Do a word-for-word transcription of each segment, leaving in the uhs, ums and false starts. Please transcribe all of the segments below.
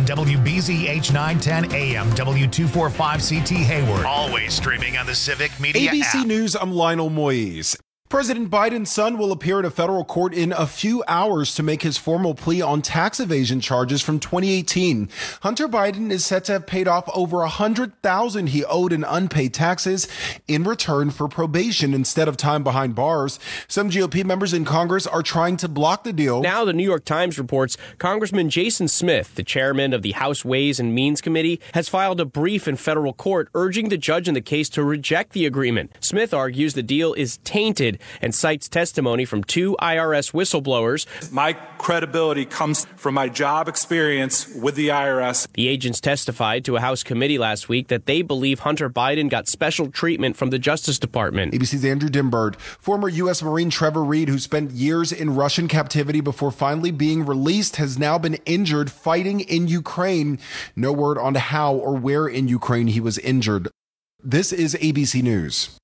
on W B Z H nine ten A M, W two forty-five C T Hayward. Always streaming on the Civic Media A B C app. News, I'm Lionel Moise. President Biden's son will appear in a federal court in a few hours to make his formal plea on tax evasion charges from twenty eighteen. Hunter Biden is set to have paid off over one hundred thousand dollars he owed in unpaid taxes in return for probation instead of time behind bars. Some G O P members in Congress are trying to block the deal. Now the New York Times reports Congressman Jason Smith, the chairman of the House Ways and Means Committee, has filed a brief in federal court urging the judge in the case to reject the agreement. Smith argues the deal is tainted and cites testimony from two I R S whistleblowers. My credibility comes from my job experience with the I R S. The agents testified to a House committee last week that they believe Hunter Biden got special treatment from the Justice Department. A B C's Andrew Dimbird. Former U S Marine Trevor Reed, who spent years in Russian captivity before finally being released, has now been injured fighting in Ukraine. No word on how or where in Ukraine he was injured. This is A B C News.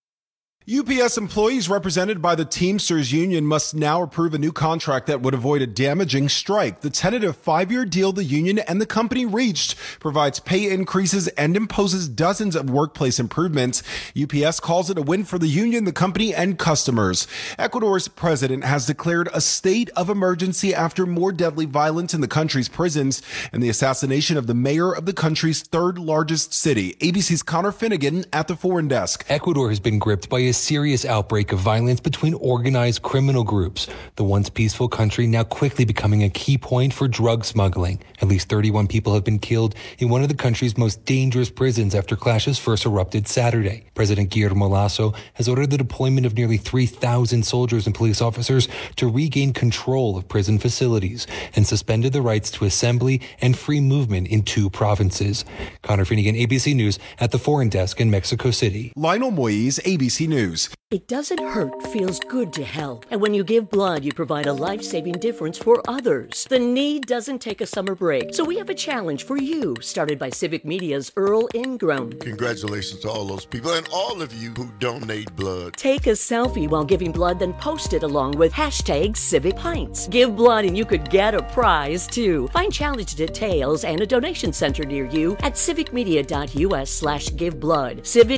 U P S employees represented by the Teamsters Union must now approve a new contract that would avoid a damaging strike. The tentative five-year deal the union and the company reached provides pay increases and imposes dozens of workplace improvements. U P S calls it a win for the union, the company, and customers. Ecuador's president has declared a state of emergency after more deadly violence in the country's prisons and the assassination of the mayor of the country's third largest city. A B C's Connor Finnegan at the Foreign Desk. Ecuador has been gripped by a serious outbreak of violence between organized criminal groups. The once peaceful country now quickly becoming a key point for drug smuggling. At least thirty-one people have been killed in one of the country's most dangerous prisons after clashes first erupted Saturday. President Guillermo Lasso has ordered the deployment of nearly three thousand soldiers and police officers to regain control of prison facilities and suspended the rights to assembly and free movement in two provinces. Connor Finnegan, A B C News at the Foreign Desk in Mexico City. Lionel Moise, A B C News. It doesn't hurt, feels good to help. And when you give blood, you provide a life-saving difference for others. The need doesn't take a summer break. So we have a challenge for you, started by Civic Media's Earl Ingram. Congratulations to all those people and all of you who donate blood. Take a selfie while giving blood, then post it along with hashtag Civic Pints. Give blood and you could get a prize, too. Find challenge details and a donation center near you at civicmedia.us slash give blood.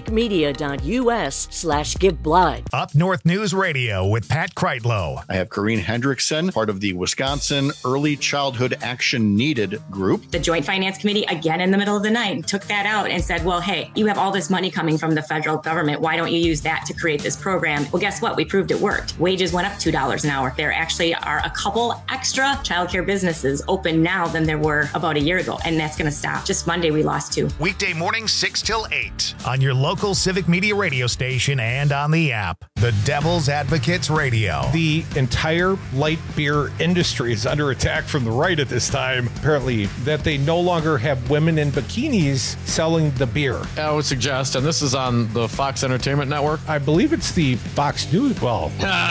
civicmedia.us slash give blood. Up North News Radio with Pat Kreitlow. I have Corrine Hendrickson, part of the Wisconsin Early Childhood Action Needed group. The Joint Finance Committee, again in the middle of the night, took that out and said, well, hey, you have all this money coming from the federal government. Why don't you use that to create this program? Well, guess what? We proved it worked. Wages went up two dollars an hour. There actually are a couple extra childcare businesses open now than there were about a year ago, and that's going to stop. Just Monday, we lost two. Weekday mornings, six till eight on your local Civic Media radio station and on the app. The Devil's Advocates Radio. The entire light beer industry is under attack from the right at this time, apparently, that they no longer have women in bikinis selling the beer. I would suggest, and this is on the Fox Entertainment Network. I believe it's the Fox News. Well,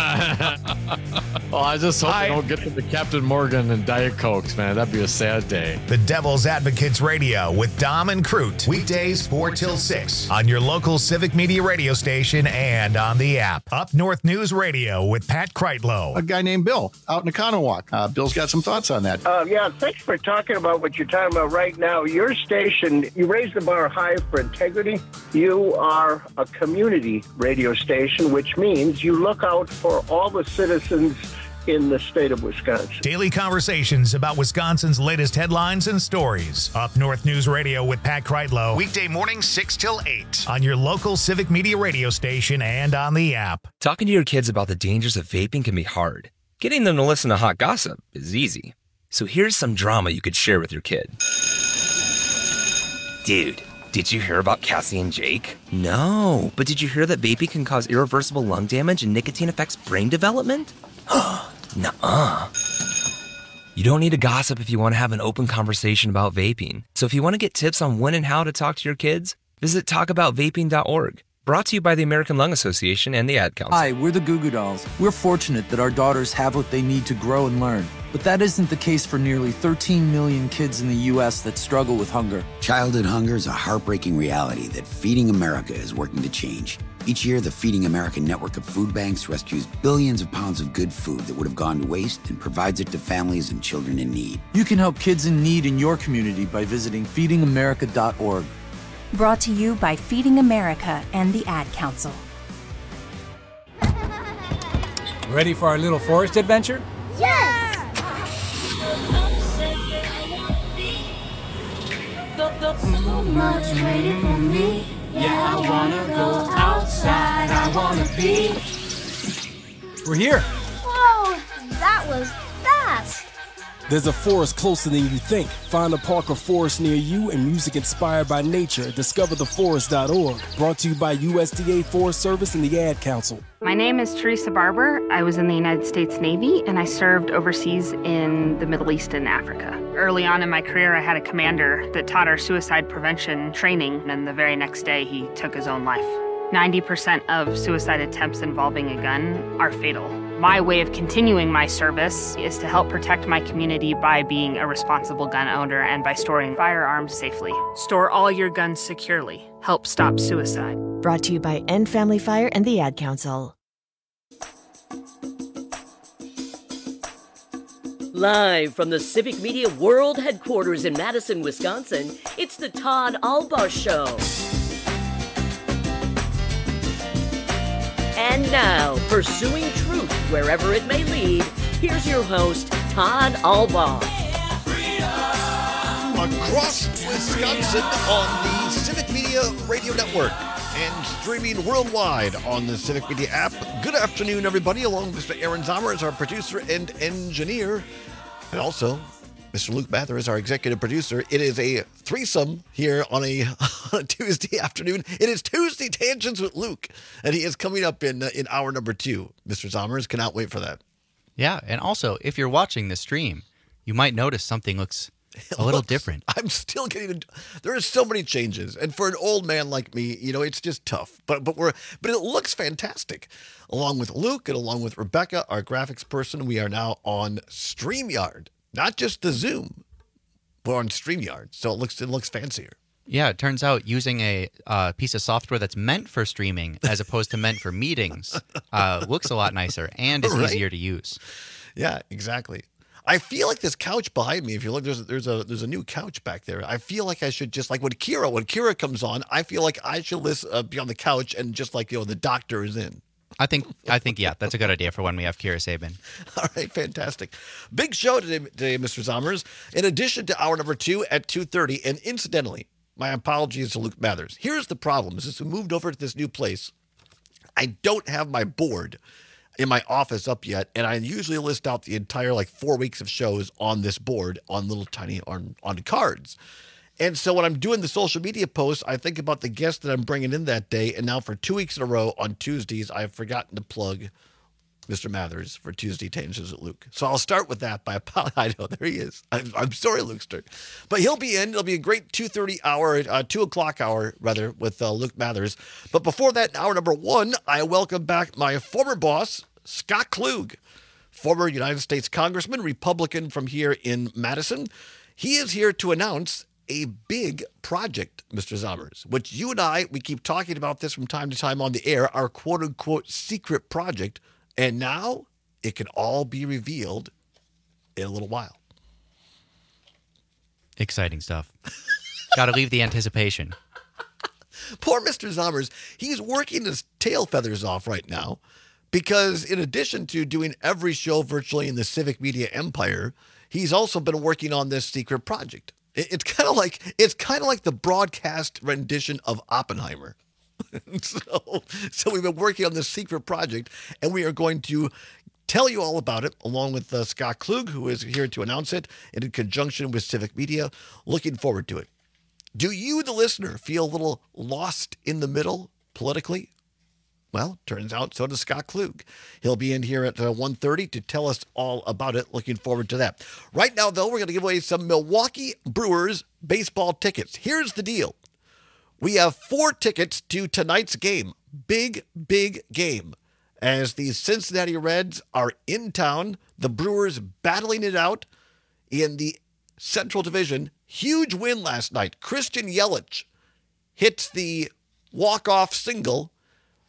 well, I just hope I, they don't get to the Captain Morgan and Diet Cokes, man. That'd be a sad day. The Devil's Advocates Radio with Dom and Crute. Weekdays four till six on your local Civic Media radio station and on the app. Up North News Radio with Pat Kreitlow. A guy named Bill out in Economowoc. Uh, Bill's got some thoughts on that. Uh, yeah, thanks for talking about what you're talking about right now. Your station, you raise the bar high for integrity. You are a community radio station, which means you look out for all the citizens in the state of Wisconsin. Daily conversations about Wisconsin's latest headlines and stories. Up North News Radio with Pat Kreitlow. Weekday mornings six till eight on your local Civic Media radio station and on the app. Talking to your kids about the dangers of vaping can be hard. Getting them to listen to hot gossip is easy. So here's some drama you could share with your kid. Dude, did you hear about Cassie and Jake? No, but did you hear that vaping can cause irreversible lung damage and nicotine affects brain development? Nuh-uh. You don't need to gossip if you want to have an open conversation about vaping. So if you want to get tips on when and how to talk to your kids, visit talk about vaping dot org. Brought to you by the American Lung Association and the Ad Council. Hi, we're the Goo Goo Dolls. We're fortunate that our daughters have what they need to grow and learn. But that isn't the case for nearly thirteen million kids in the U S that struggle with hunger. Childhood hunger is a heartbreaking reality that Feeding America is working to change. Each year, the Feeding America network of food banks rescues billions of pounds of good food that would have gone to waste and provides it to families and children in need. You can help kids in need in your community by visiting feeding america dot org. Brought to you by Feeding America and the Ad Council. Ready for our little forest adventure? Yes! So much waiting for me. Yeah, I wanna go outside. I wanna be. We're here. Whoa, that was fast. There's a forest closer than you think. Find a park or forest near you and music inspired by nature. Discover the forest dot org. Brought to you by U S D A Forest Service and the Ad Council. My name is Teresa Barber. I was in the United States Navy and I served overseas in the Middle East and Africa. Early on in my career, I had a commander that taught our suicide prevention training, and the very next day he took his own life. ninety percent of suicide attempts involving a gun are fatal. My way of continuing my service is to help protect my community by being a responsible gun owner and by storing firearms safely. Store all your guns securely. Help stop suicide. Brought to you by End Family Fire and the Ad Council. Live from the Civic Media World Headquarters in Madison, Wisconsin, it's the Todd Albaugh Show. And now, pursuing truth wherever it may lead, here's your host, Todd Albaugh. Across Wisconsin on the Civic Media Radio Network and streaming worldwide on the Civic Media app. Good afternoon, everybody. Along with Mister Aaron Zomer is our producer and engineer. And also, Mister Luke Mather is our executive producer. It is a threesome here on a, on a Tuesday afternoon. It is Tuesday Tangents with Luke, and he is coming up in uh, in hour number two. Mister Zomers cannot wait for that. Yeah, and also, if you're watching the stream, you might notice something looks a little Looks, different. I'm still getting. There are so many changes, and for an old man like me, you know, it's just tough. But but we're but it looks fantastic. Along with Luke and along with Rebecca, our graphics person, we are now on StreamYard, not just the Zoom. We're on StreamYard, so it looks it looks fancier. Yeah, it turns out using a uh, piece of software that's meant for streaming as opposed to meant for meetings uh, looks a lot nicer and is Right? easier to use. Yeah, exactly. I feel like this couch behind me, if you look, there's there's a there's a new couch back there. I feel like I should just like when Kira when Kira comes on, I feel like I should list, uh, be on the couch and just like you know the doctor is in. I think I think yeah, that's a good idea for when we have Kira Sabin. All right, fantastic. Big show today, today, Mister Zomers. In addition to hour number two at two thirty, and incidentally, my apologies to Luke Mathers. Here's the problem: is since we moved over to this new place, I don't have my board in my office up yet, and I usually list out the entire like four weeks of shows on this board on little tiny on on cards. And so when I'm doing the social media posts, I think about the guest that I'm bringing in that day. And now for two weeks in a row on Tuesdays, I've forgotten to plug Mister Mathers for Tuesday Tangents with Luke. So I'll start with that by apologizing. I know, there he is. I'm, I'm sorry, Lukester. But he'll be in. It'll be a great two thirty hour, uh, two o'clock hour, rather, with uh, Luke Mathers. But before that, hour number one, I welcome back my former boss, Scott Klug, former United States Congressman, Republican from here in Madison. He is here to announce a big project, Mister Zomers, which you and I, we keep talking about this from time to time on the air, our quote-unquote secret project, and now it can all be revealed in a little while. Exciting stuff. Got to leave the anticipation. Poor Mister Zomers, he's working his tail feathers off right now because in addition to doing every show virtually in the Civic Media empire, he's also been working on this secret project. It's kind of like it's kind of like the broadcast rendition of Oppenheimer. so, so we've been working on this secret project, and we are going to tell you all about it, along with uh, Scott Klug, who is here to announce it, and in conjunction with Civic Media. Looking forward to it. Do you, the listener, feel a little lost in the middle politically? Well, turns out so does Scott Klug. He'll be in here at uh, one thirty to tell us all about it. Looking forward to that. Right now, though, we're going to give away some Milwaukee Brewers baseball tickets. Here's the deal. We have four tickets to tonight's game. Big, big game. As the Cincinnati Reds are in town, the Brewers battling it out in the Central Division. Huge win last night. Christian Yelich hits the walk-off single.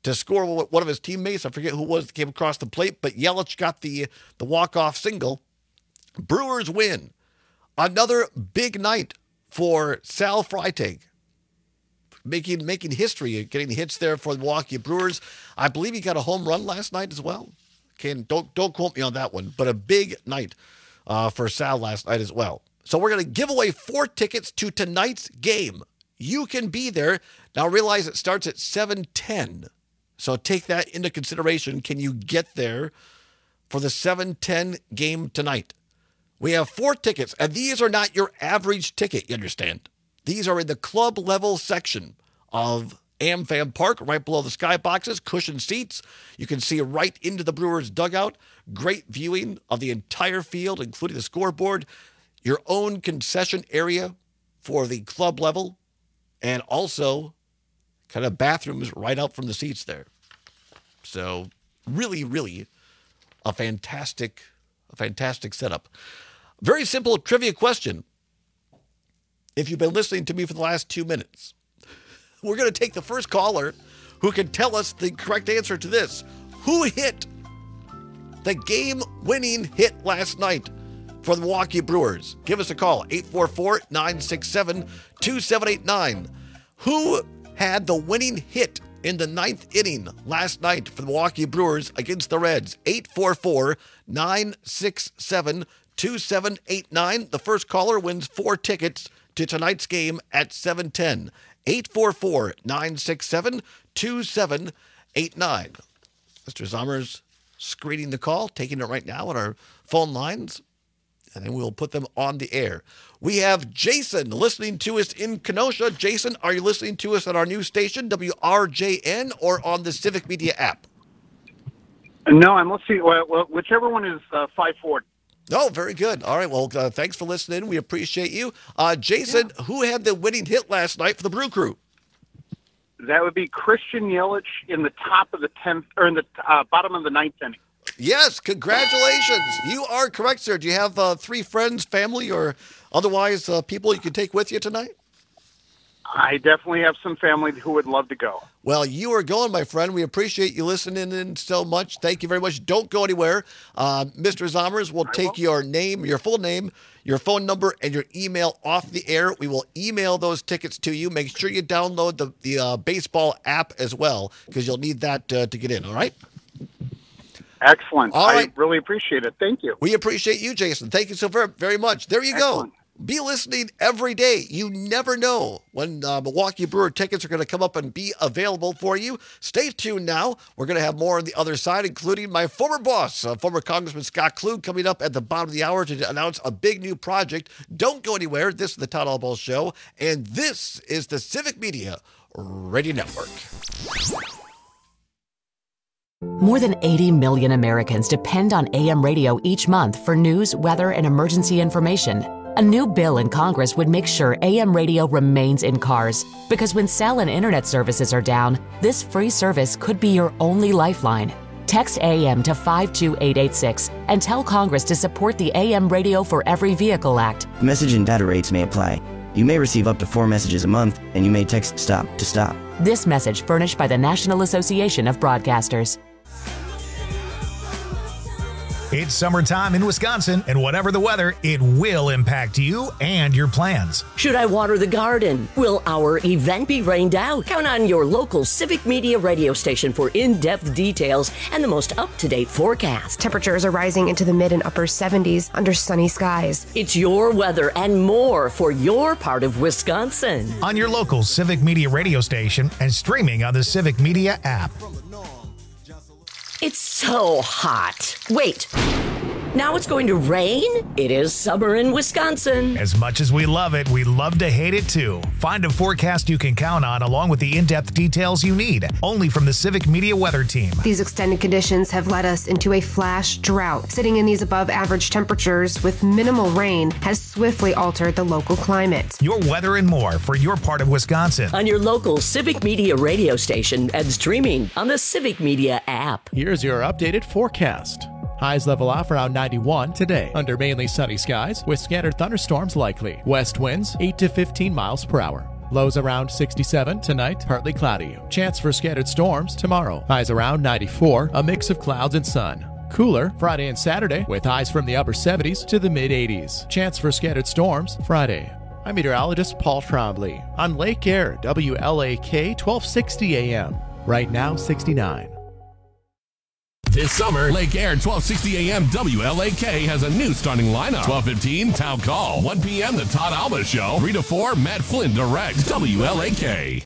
to score one of his teammates. I forget who it was that came across the plate, but Yelich got the, the walk-off single. Brewers win. Another big night for Sal Freitag. Making making history, getting hits there for the Milwaukee Brewers. I believe he got a home run last night as well. Can don't don't quote me on that one, but a big night uh, for Sal last night as well. So we're going to give away four tickets to tonight's game. You can be there. Now realize it starts at seven ten. So take that into consideration. Can you get there for the seven ten game tonight? We have four tickets, and these are not your average ticket, you understand. These are in the club level section of AmFam Park, right below the skyboxes, cushioned seats. You can see right into the Brewers dugout. Great viewing of the entire field, including the scoreboard. Your own concession area for the club level, and also kind of bathrooms right out from the seats there. So really, really a fantastic, a fantastic setup. Very simple trivia question. If you've been listening to me for the last two minutes, we're going to take the first caller who can tell us the correct answer to this. Who hit the game-winning hit last night for the Milwaukee Brewers? Give us a call, eight four four, nine six seven, two seven eight nine. Who had the winning hit in the ninth inning last night for the Milwaukee Brewers against the Reds? eight four four, nine six seven, two seven eight nine. The first caller wins four tickets to tonight's game at seven ten. eight four four, nine six seven, two seven eight nine. Mister Zommers screening the call, taking it right now on our phone lines, and then we'll put them on the air. We have Jason listening to us in Kenosha. Jason, are you listening to us on our new station, W R J N, or on the Civic Media app? No, I'm listening. Well, whichever one is uh, five forty. Oh, very good. All right. Well, uh, thanks for listening. We appreciate you. Uh, Jason, yeah. Who had the winning hit last night for the Brew Crew? That would be Christian Yelich in the top of the tenth, or in the uh, bottom of the ninth inning. Yes, congratulations. You are correct, sir. Do you have uh, three friends, family, or otherwise uh, people you can take with you tonight? I definitely have some family who would love to go. Well, you are going, my friend. We appreciate you listening in so much. Thank you very much. Don't go anywhere. Uh, Mister Zommers will take will. your name, your full name, your phone number, and your email off the air. We will email those tickets to you. Make sure you download the, the uh, baseball app as well, because you'll need that uh, to get in, all right? Excellent. All right. I really appreciate it. Thank you. We appreciate you, Jason. Thank you so very, very much. There you Excellent. go. Be listening every day. You never know when uh, Milwaukee Brewer tickets are going to come up and be available for you. Stay tuned now. We're going to have more on the other side, including my former boss, uh, former Congressman Scott Klug, coming up at the bottom of the hour to announce a big new project. Don't go anywhere. This is the Todd Albaugh Show, and this is the Civic Media Radio Network. More than eighty million Americans depend on A M radio each month for news, weather, and emergency information. A new bill in Congress would make sure A M radio remains in cars, because when cell and internet services are down, this free service could be your only lifeline. Text A M to five two eight eight six and tell Congress to support the A M Radio for Every Vehicle Act. Message and data rates may apply. You may receive up to four messages a month, and you may text STOP to stop. This message furnished by the National Association of Broadcasters. It's summertime in Wisconsin, and whatever the weather, it will impact you and your plans. Should I water the garden? Will our event be rained out? Count on your local Civic Media radio station for in-depth details and the most up-to-date forecast. Temperatures are rising into the mid and upper seventies under sunny skies. It's your weather and more for your part of Wisconsin. On your local Civic Media radio station and streaming on the Civic Media app. It's so hot. Wait, now it's going to rain? It is summer in Wisconsin. As much as we love it, we love to hate it too. Find a forecast you can count on along with the in-depth details you need, only from the Civic Media Weather Team. These extended conditions have led us into a flash drought. Sitting in these above average temperatures with minimal rain has swiftly altered the local climate. Your weather and more for your part of Wisconsin. On your local Civic Media radio station and streaming on the Civic Media app. Here's your updated forecast. Highs level off around ninety-one today, under mainly sunny skies with scattered thunderstorms likely. West winds eight to fifteen miles per hour. Lows around sixty-seven tonight, partly cloudy. Chance for scattered storms tomorrow. Highs around ninety-four, a mix of clouds and sun. Cooler Friday and Saturday with highs from the upper seventies to the mid eighties. Chance for scattered storms Friday. I'm meteorologist Paul Trombley on Lake Air, W L A K twelve sixty A M. Right now, sixty-nine. This summer, Lake Air twelve sixty A M W L A K has a new starting lineup. twelve fifteen, Town Call. one p.m., The Todd Alba Show. three to four, Matt Flynn directs. W L A K.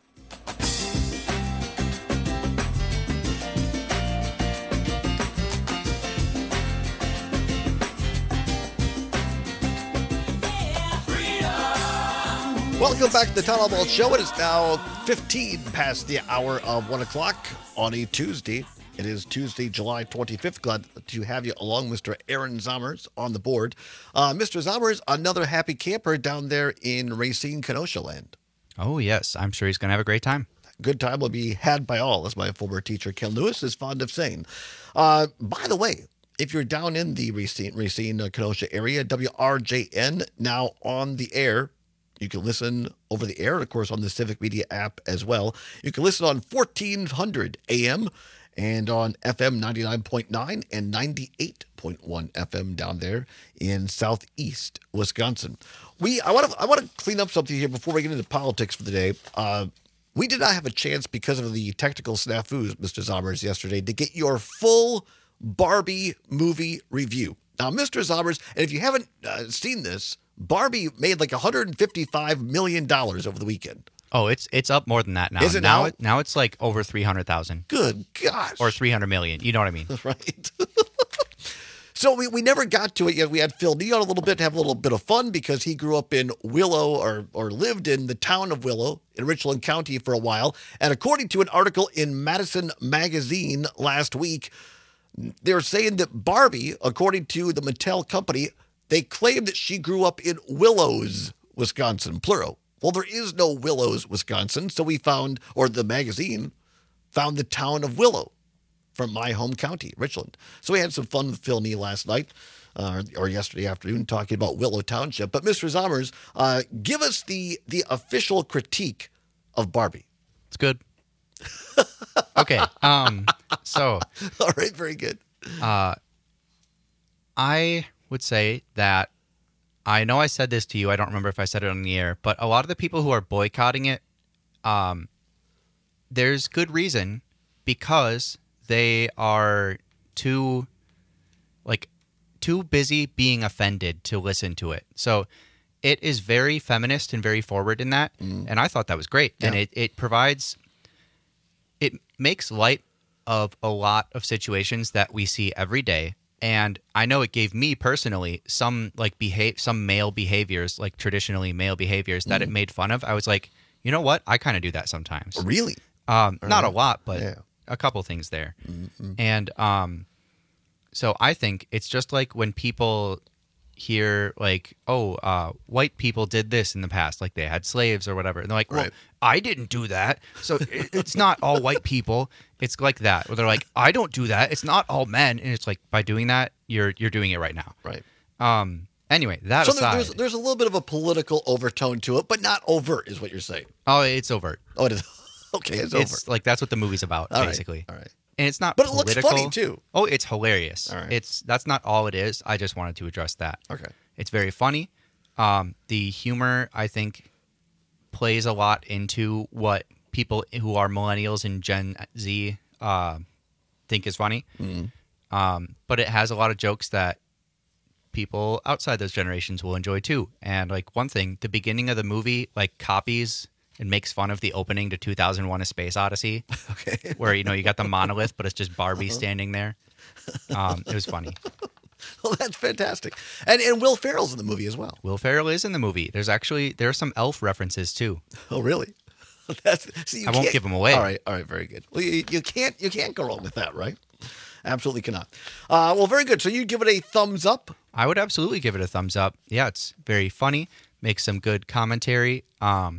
Welcome back to the Todd Alba Show. It is now fifteen past the hour of one o'clock on a Tuesday. It is Tuesday, July twenty-fifth. Glad to have you along, Mister Aaron Zommers, on the board. Uh, Mister Zommers, another happy camper down there in Racine, Kenosha land. Oh, yes. I'm sure he's going to have a great time. Good time will be had by all, as my former teacher, Ken Lewis, is fond of saying. Uh, by the way, if you're down in the Racine, Racine uh, Kenosha area, W R J N now on the air. You can listen over the air, of course, on the Civic Media app as well. You can listen on fourteen hundred A M and on F M ninety-nine point nine and ninety-eight point one F M down there in southeast Wisconsin. We I want to I want to clean up something here before we get into politics for the day. Uh, we did not have a chance because of the technical snafus, Mister Zommers, yesterday to get your full Barbie movie review. Now, Mister Zommers, and if you haven't uh, seen this, Barbie made like one hundred fifty-five million dollars over the weekend. Oh, it's it's up more than that now. Is it now? now? It, now it's like over three hundred thousand. Good gosh. Or three hundred million. You know what I mean? Right. So we, we never got to it yet. We had Phil Neal a little bit to have a little bit of fun because he grew up in Willow or or lived in the town of Willow in Richland County for a while. And according to an article in Madison Magazine last week, they're saying that Barbie, according to the Mattel company, they claim that she grew up in Willows, Wisconsin, plural. Well, there is no Willows, Wisconsin, so we found, or the magazine, found the town of Willow from my home county, Richland. So we had some fun with Phil Neal last night, uh, or yesterday afternoon, talking about Willow Township. But Mister Zommers, uh, give us the the official critique of Barbie. It's good. Okay. Um. So. All right. Very good. Uh. I would say that I know I said this to you. I don't remember if I said it on the air, but a lot of the people who are boycotting it, um, there's good reason because they are too, like, too busy being offended to listen to it. So it is very feminist and very forward in that, mm. and I thought that was great. Yeah. And it, it provides, it makes light of a lot of situations that we see every day. And I know it gave me personally some like behave some male behaviors, like traditionally male behaviors that mm. it made fun of. I was like, you know what? I kind of do that sometimes. Really? Um, not right. a lot, but yeah. a couple things there. Mm-hmm. And um, so I think it's just like when people hear like, oh, uh, white people did this in the past, like they had slaves or whatever. And they're like, well, right. I didn't do that. So it, it's not all white people. It's like that. Where they're like, I don't do that. It's not all men. And it's like, by doing that, you're you're doing it right now. Right. Um. Anyway, that so aside. there's, there's a little bit of a political overtone to it, but not overt is what you're saying. Oh, it's overt. Oh, it is. Okay, it's, it's overt. like, that's what the movie's about, all basically. Right. All right. And it's not But it political. looks funny, too. Oh, it's hilarious. All right. It's That's not all it is. I just wanted to address that. Okay. It's very funny. Um, the humor, I think, plays a lot into what people who are millennials and Gen Z uh, think is funny. Mm-hmm. Um, but it has a lot of jokes that people outside those generations will enjoy too. And like one thing, the beginning of the movie like copies and makes fun of the opening to two thousand one: A Space Odyssey. Okay. Where, you know, you got the monolith, but it's just Barbie Uh-huh. standing there. Um, it was funny. Well, that's fantastic. And and Will Ferrell's in the movie as well. Will Ferrell is in the movie. There's actually, there are some elf references too. Oh, really? That's, see, you I won't can't- give them away. All right, all right, very good. Well, you, you can't you can't go wrong with that, right? Absolutely cannot. Uh, well, very good. So you give it a thumbs up? I would absolutely give it a thumbs up. Yeah, it's very funny, makes some good commentary. Um,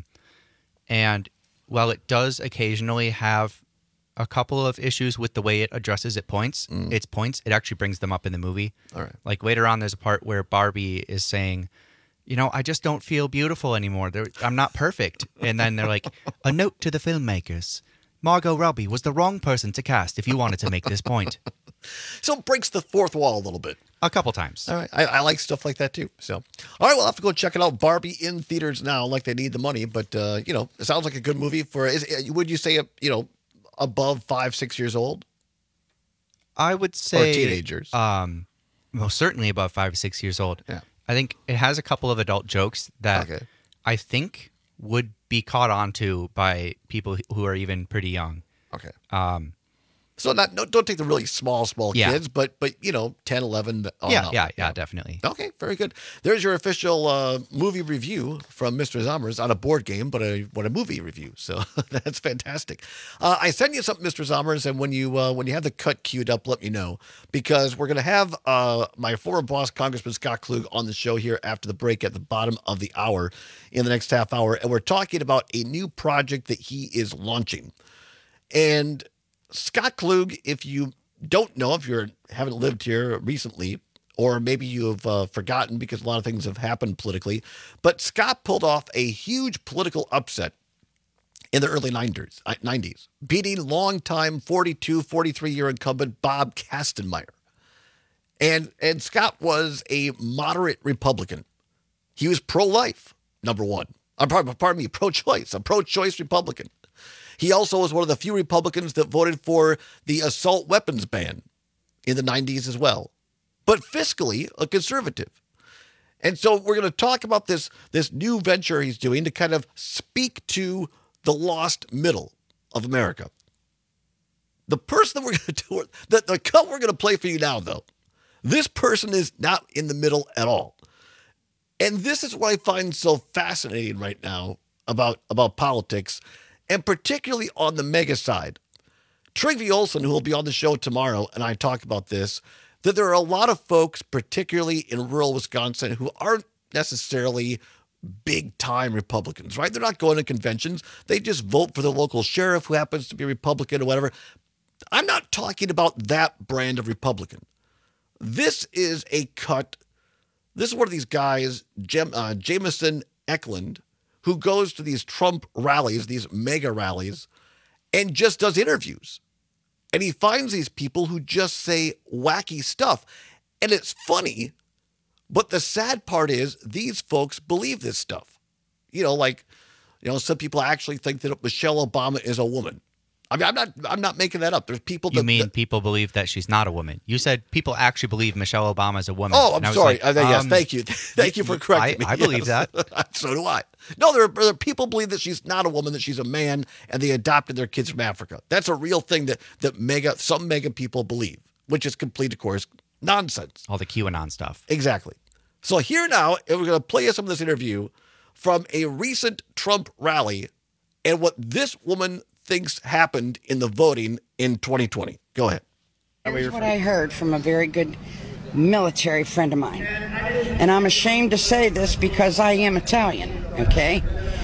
and while it does occasionally have a couple of issues with the way it addresses it points, Mm. its points, it actually brings them up in the movie. All right. Like later on, there's a part where Barbie is saying you know, I just don't feel beautiful anymore. They're, I'm not perfect. And then they're like, a note to the filmmakers. Margot Robbie was the wrong person to cast if you wanted to make this point. So it breaks the fourth wall a little bit. A couple times. All right. I, I like stuff like that too. So, all right, we'll have to go check it out. Barbie in theaters now, like they need the money. But, uh, you know, it sounds like a good movie for, is, would you say, you know, above five, six years old? I would say. Or teenagers. Um, most certainly above five or six years old. Yeah. I think it has a couple of adult jokes that Okay. I think would be caught on to by people who are even pretty young. Okay. Um, So not no, don't take the really small, small Yeah. kids, but but you know, ten, eleven. On yeah, up. yeah, yeah, definitely. Okay, very good. There's your official uh, movie review from Mister Zommers on a board game, but a what a movie review. So that's fantastic. Uh, I sent you something, Mister Zommers, and when you uh, when you have the cut queued up, let me know, because we're gonna have uh, my former boss, Congressman Scott Klug, on the show here after the break at the bottom of the hour in the next half hour, and we're talking about a new project that he is launching, and. Scott Klug, if you don't know, if you haven't lived here recently, or maybe you've uh, forgotten because a lot of things have happened politically, but Scott pulled off a huge political upset in the early nineties, beating longtime forty-two, forty-three-year incumbent Bob Kastenmeier. And, and Scott was a moderate Republican. He was pro-life, number one. Uh, pardon, pardon me, pro-choice, a pro-choice Republican. He also was one of the few Republicans that voted for the assault weapons ban in the nineties as well, but fiscally a conservative. And so we're going to talk about this, this new venture he's doing to kind of speak to the lost middle of America. The person that we're going to do, the, the cut we're going to play for you now, though, this person is not in the middle at all. And this is what I find so fascinating right now about, about politics, and particularly on the mega side. Trygve Olsen, who will be on the show tomorrow, and I talk about this, that there are a lot of folks, particularly in rural Wisconsin, who aren't necessarily big-time Republicans, right? They're not going to conventions. They just vote for the local sheriff who happens to be Republican or whatever. I'm not talking about that brand of Republican. This is a cut. This is one of these guys, Jem, uh, Jameson Eklund, who goes to these Trump rallies, these mega rallies, and just does interviews. And he finds these people who just say wacky stuff. And it's funny, but the sad part is these folks believe this stuff. You know, like, you know, some people actually think that Michelle Obama is a woman. I mean, I'm not I'm not making that up. There's people that... You mean that, people believe that she's not a woman. You said people actually believe Michelle Obama is a woman. Oh, I'm sorry. Like, uh, yes, um, thank you. Thank you for correcting I, me. I believe Yes. that. So do I. No, there are, there are people believe that she's not a woman, that she's a man, and they adopted their kids from Africa. That's a real thing that, that mega some mega people believe, which is complete, of course, nonsense. All the QAnon stuff. Exactly. So here now, we're going to play you some of this interview from a recent Trump rally and what this woman thinks happened in the voting in twenty twenty. Go ahead. Here's what I heard from a very good military friend of mine. And I'm ashamed to say this because I am Italian, okay?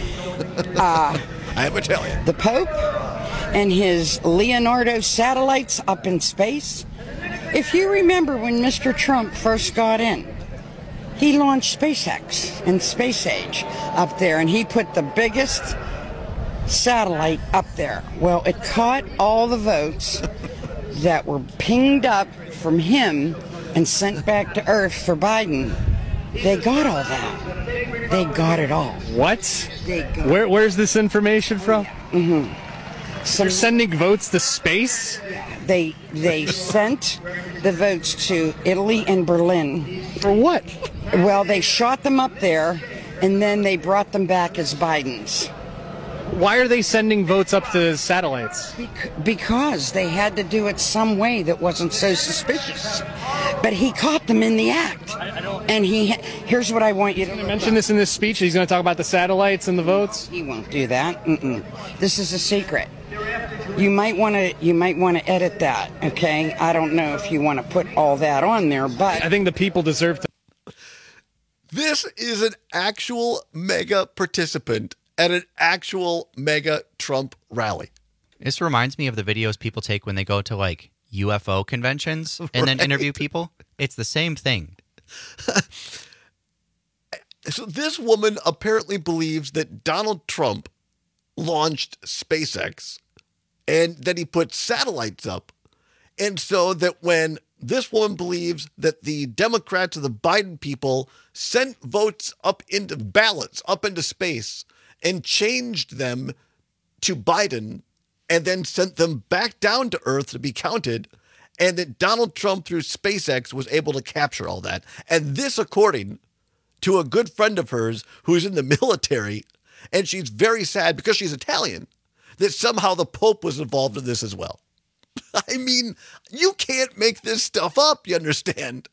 Uh, I am Italian. The Pope and his Leonardo satellites up in space. If you remember when Mister Trump first got in, he launched SpaceX and Space Age up there, and he put the biggest satellite up there. Well, it caught all the votes that were pinged up from him and sent back to Earth for Biden. They got all that. They got it all. What? They got Where, where's this information from? Mm-hmm. So You're sending votes to space? They they sent the votes to Italy and Berlin. For what? Well, they shot them up there, and then they brought them back as Biden's. Why are they sending votes up to satellites? Because they had to do it some way that wasn't so suspicious. But he caught them in the act. And he, here's what I want you to mention this in this speech. He's going to talk about the satellites and the votes. He won't do that. Mm-mm. This is a secret. You might want to. You might want to edit that. Okay. I don't know if you want to put all that on there, but I think the people deserve to. This is an actual mega participant at an actual mega Trump rally. This reminds me of the videos people take when they go to like U F O conventions and Right. then interview people. It's the same thing. So this woman apparently believes that Donald Trump launched SpaceX and that he put satellites up. And so that when this woman believes that the Democrats or the Biden people sent votes up into ballots, up into space, and changed them to Biden and then sent them back down to Earth to be counted, and that Donald Trump through SpaceX was able to capture all that. And this, according to a good friend of hers who's in the military, and she's very sad because she's Italian, that somehow the Pope was involved in this as well. I mean, you can't make this stuff up, you understand?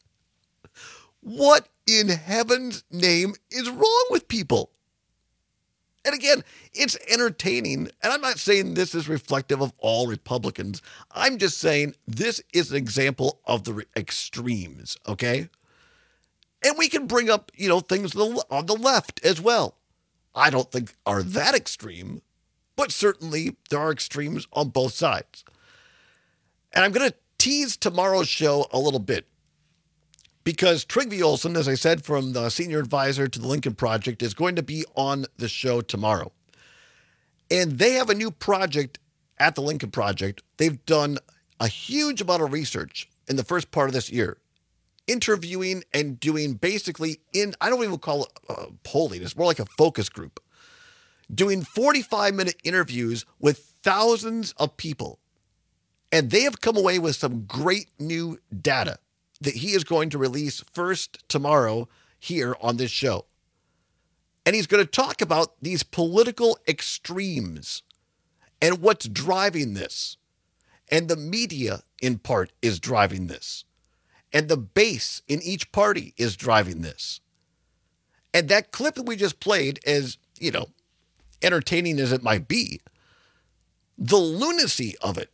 What in heaven's name is wrong with people? And again, it's entertaining, and I'm not saying this is reflective of all Republicans. I'm just saying this is an example of the extremes, okay? And we can bring up, you know, things on the left as well. I don't think are that extreme, but certainly there are extremes on both sides. And I'm going to tease tomorrow's show a little bit because Trygve Olsen, as I said, from the senior advisor to the Lincoln Project, is going to be on the show tomorrow. And they have a new project at the Lincoln Project. They've done a huge amount of research in the first part of this year, interviewing and doing basically in, I don't even call it uh, polling, it's more like a focus group, doing forty-five minute interviews with thousands of people. And they have come away with some great new data that he is going to release first tomorrow here on this show. And he's going to talk about these political extremes and what's driving this. And the media, in part, is driving this. And the base in each party is driving this. And that clip that we just played, as, you know, entertaining as it might be, the lunacy of it.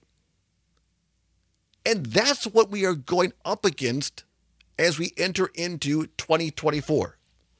And that's what we are going up against as we enter into twenty twenty-four.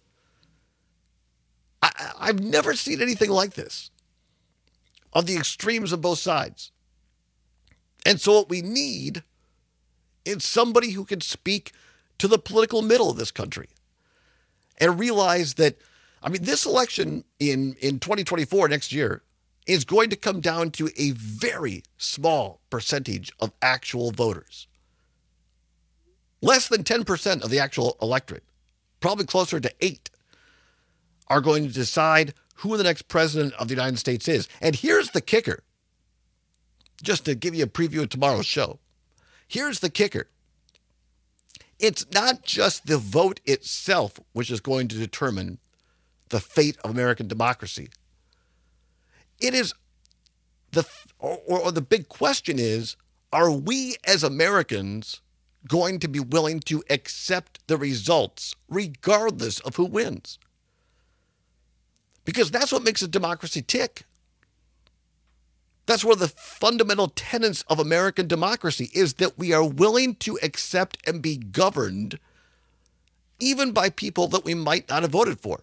I, I've never seen anything like this on the extremes of both sides. And so what we need is somebody who can speak to the political middle of this country and realize that, I mean, this election in, in twenty twenty-four, next year, is going to come down to a very small percentage of actual voters. Less than ten percent of the actual electorate, probably closer to eight, are going to decide who the next president of the United States is. And here's the kicker, just to give you a preview of tomorrow's show. Here's the kicker. It's not just the vote itself which is going to determine the fate of American democracy. It is the, or, or the big question is, are we as Americans going to be willing to accept the results regardless of who wins? Because that's what makes a democracy tick. That's one of the fundamental tenets of American democracy, is that we are willing to accept and be governed even by people that we might not have voted for.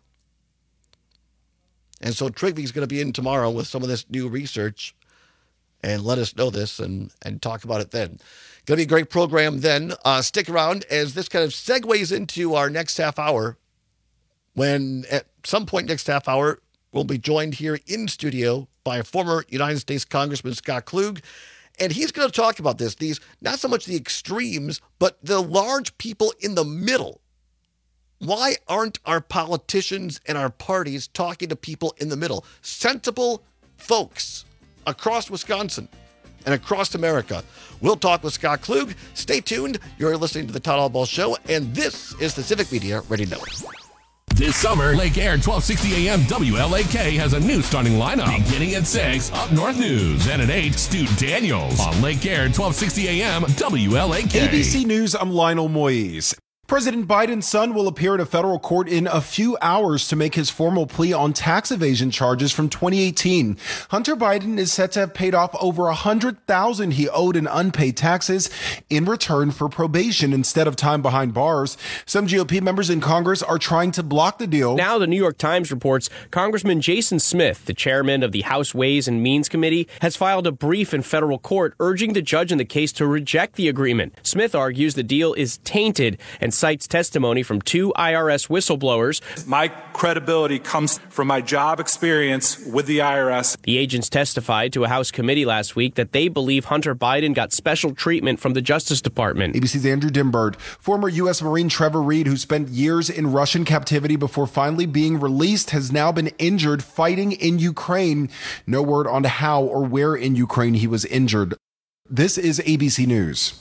And so Trygve's going to be in tomorrow with some of this new research and let us know this and, and talk about it then. Going to be a great program then. Uh, stick around as this kind of segues into our next half hour, when at some point next half hour, we'll be joined here in studio by former United States Congressman Scott Klug. And he's going to talk about this, these, not so much the extremes, but the large people in the middle. Why aren't our politicians and our parties talking to people in the middle? Sensible folks across Wisconsin and across America. We'll talk with Scott Klug. Stay tuned. You're listening to the Todd Albaugh Show, and this is the Civic Media Radio Network. This summer, Lake Air twelve sixty A M W L A K has a new starting lineup. Beginning at six, Up North News. And at eight, Stu Daniels. On Lake Air twelve sixty A M W L A K. A B C News, I'm Lionel Moise. President Biden's son will appear in a federal court in a few hours to make his formal plea on tax evasion charges from twenty eighteen. Hunter Biden is set to have paid off over one hundred thousand dollars he owed in unpaid taxes in return for probation instead of time behind bars. Some G O P members in Congress are trying to block the deal. Now the New York Times reports Congressman Jason Smith, the chairman of the House Ways and Means Committee, has filed a brief in federal court urging the judge in the case to reject the agreement. Smith argues the deal is tainted and cites testimony from two I R S whistleblowers. My credibility comes from my job experience with the I R S. The agents testified to a House committee last week that they believe Hunter Biden got special treatment from the Justice Department. A B C's Andrew Dimbird. Former U S Marine Trevor Reed, who spent years in Russian captivity before finally being released, has now been injured fighting in Ukraine. No word on how or where in Ukraine he was injured. This is A B C News.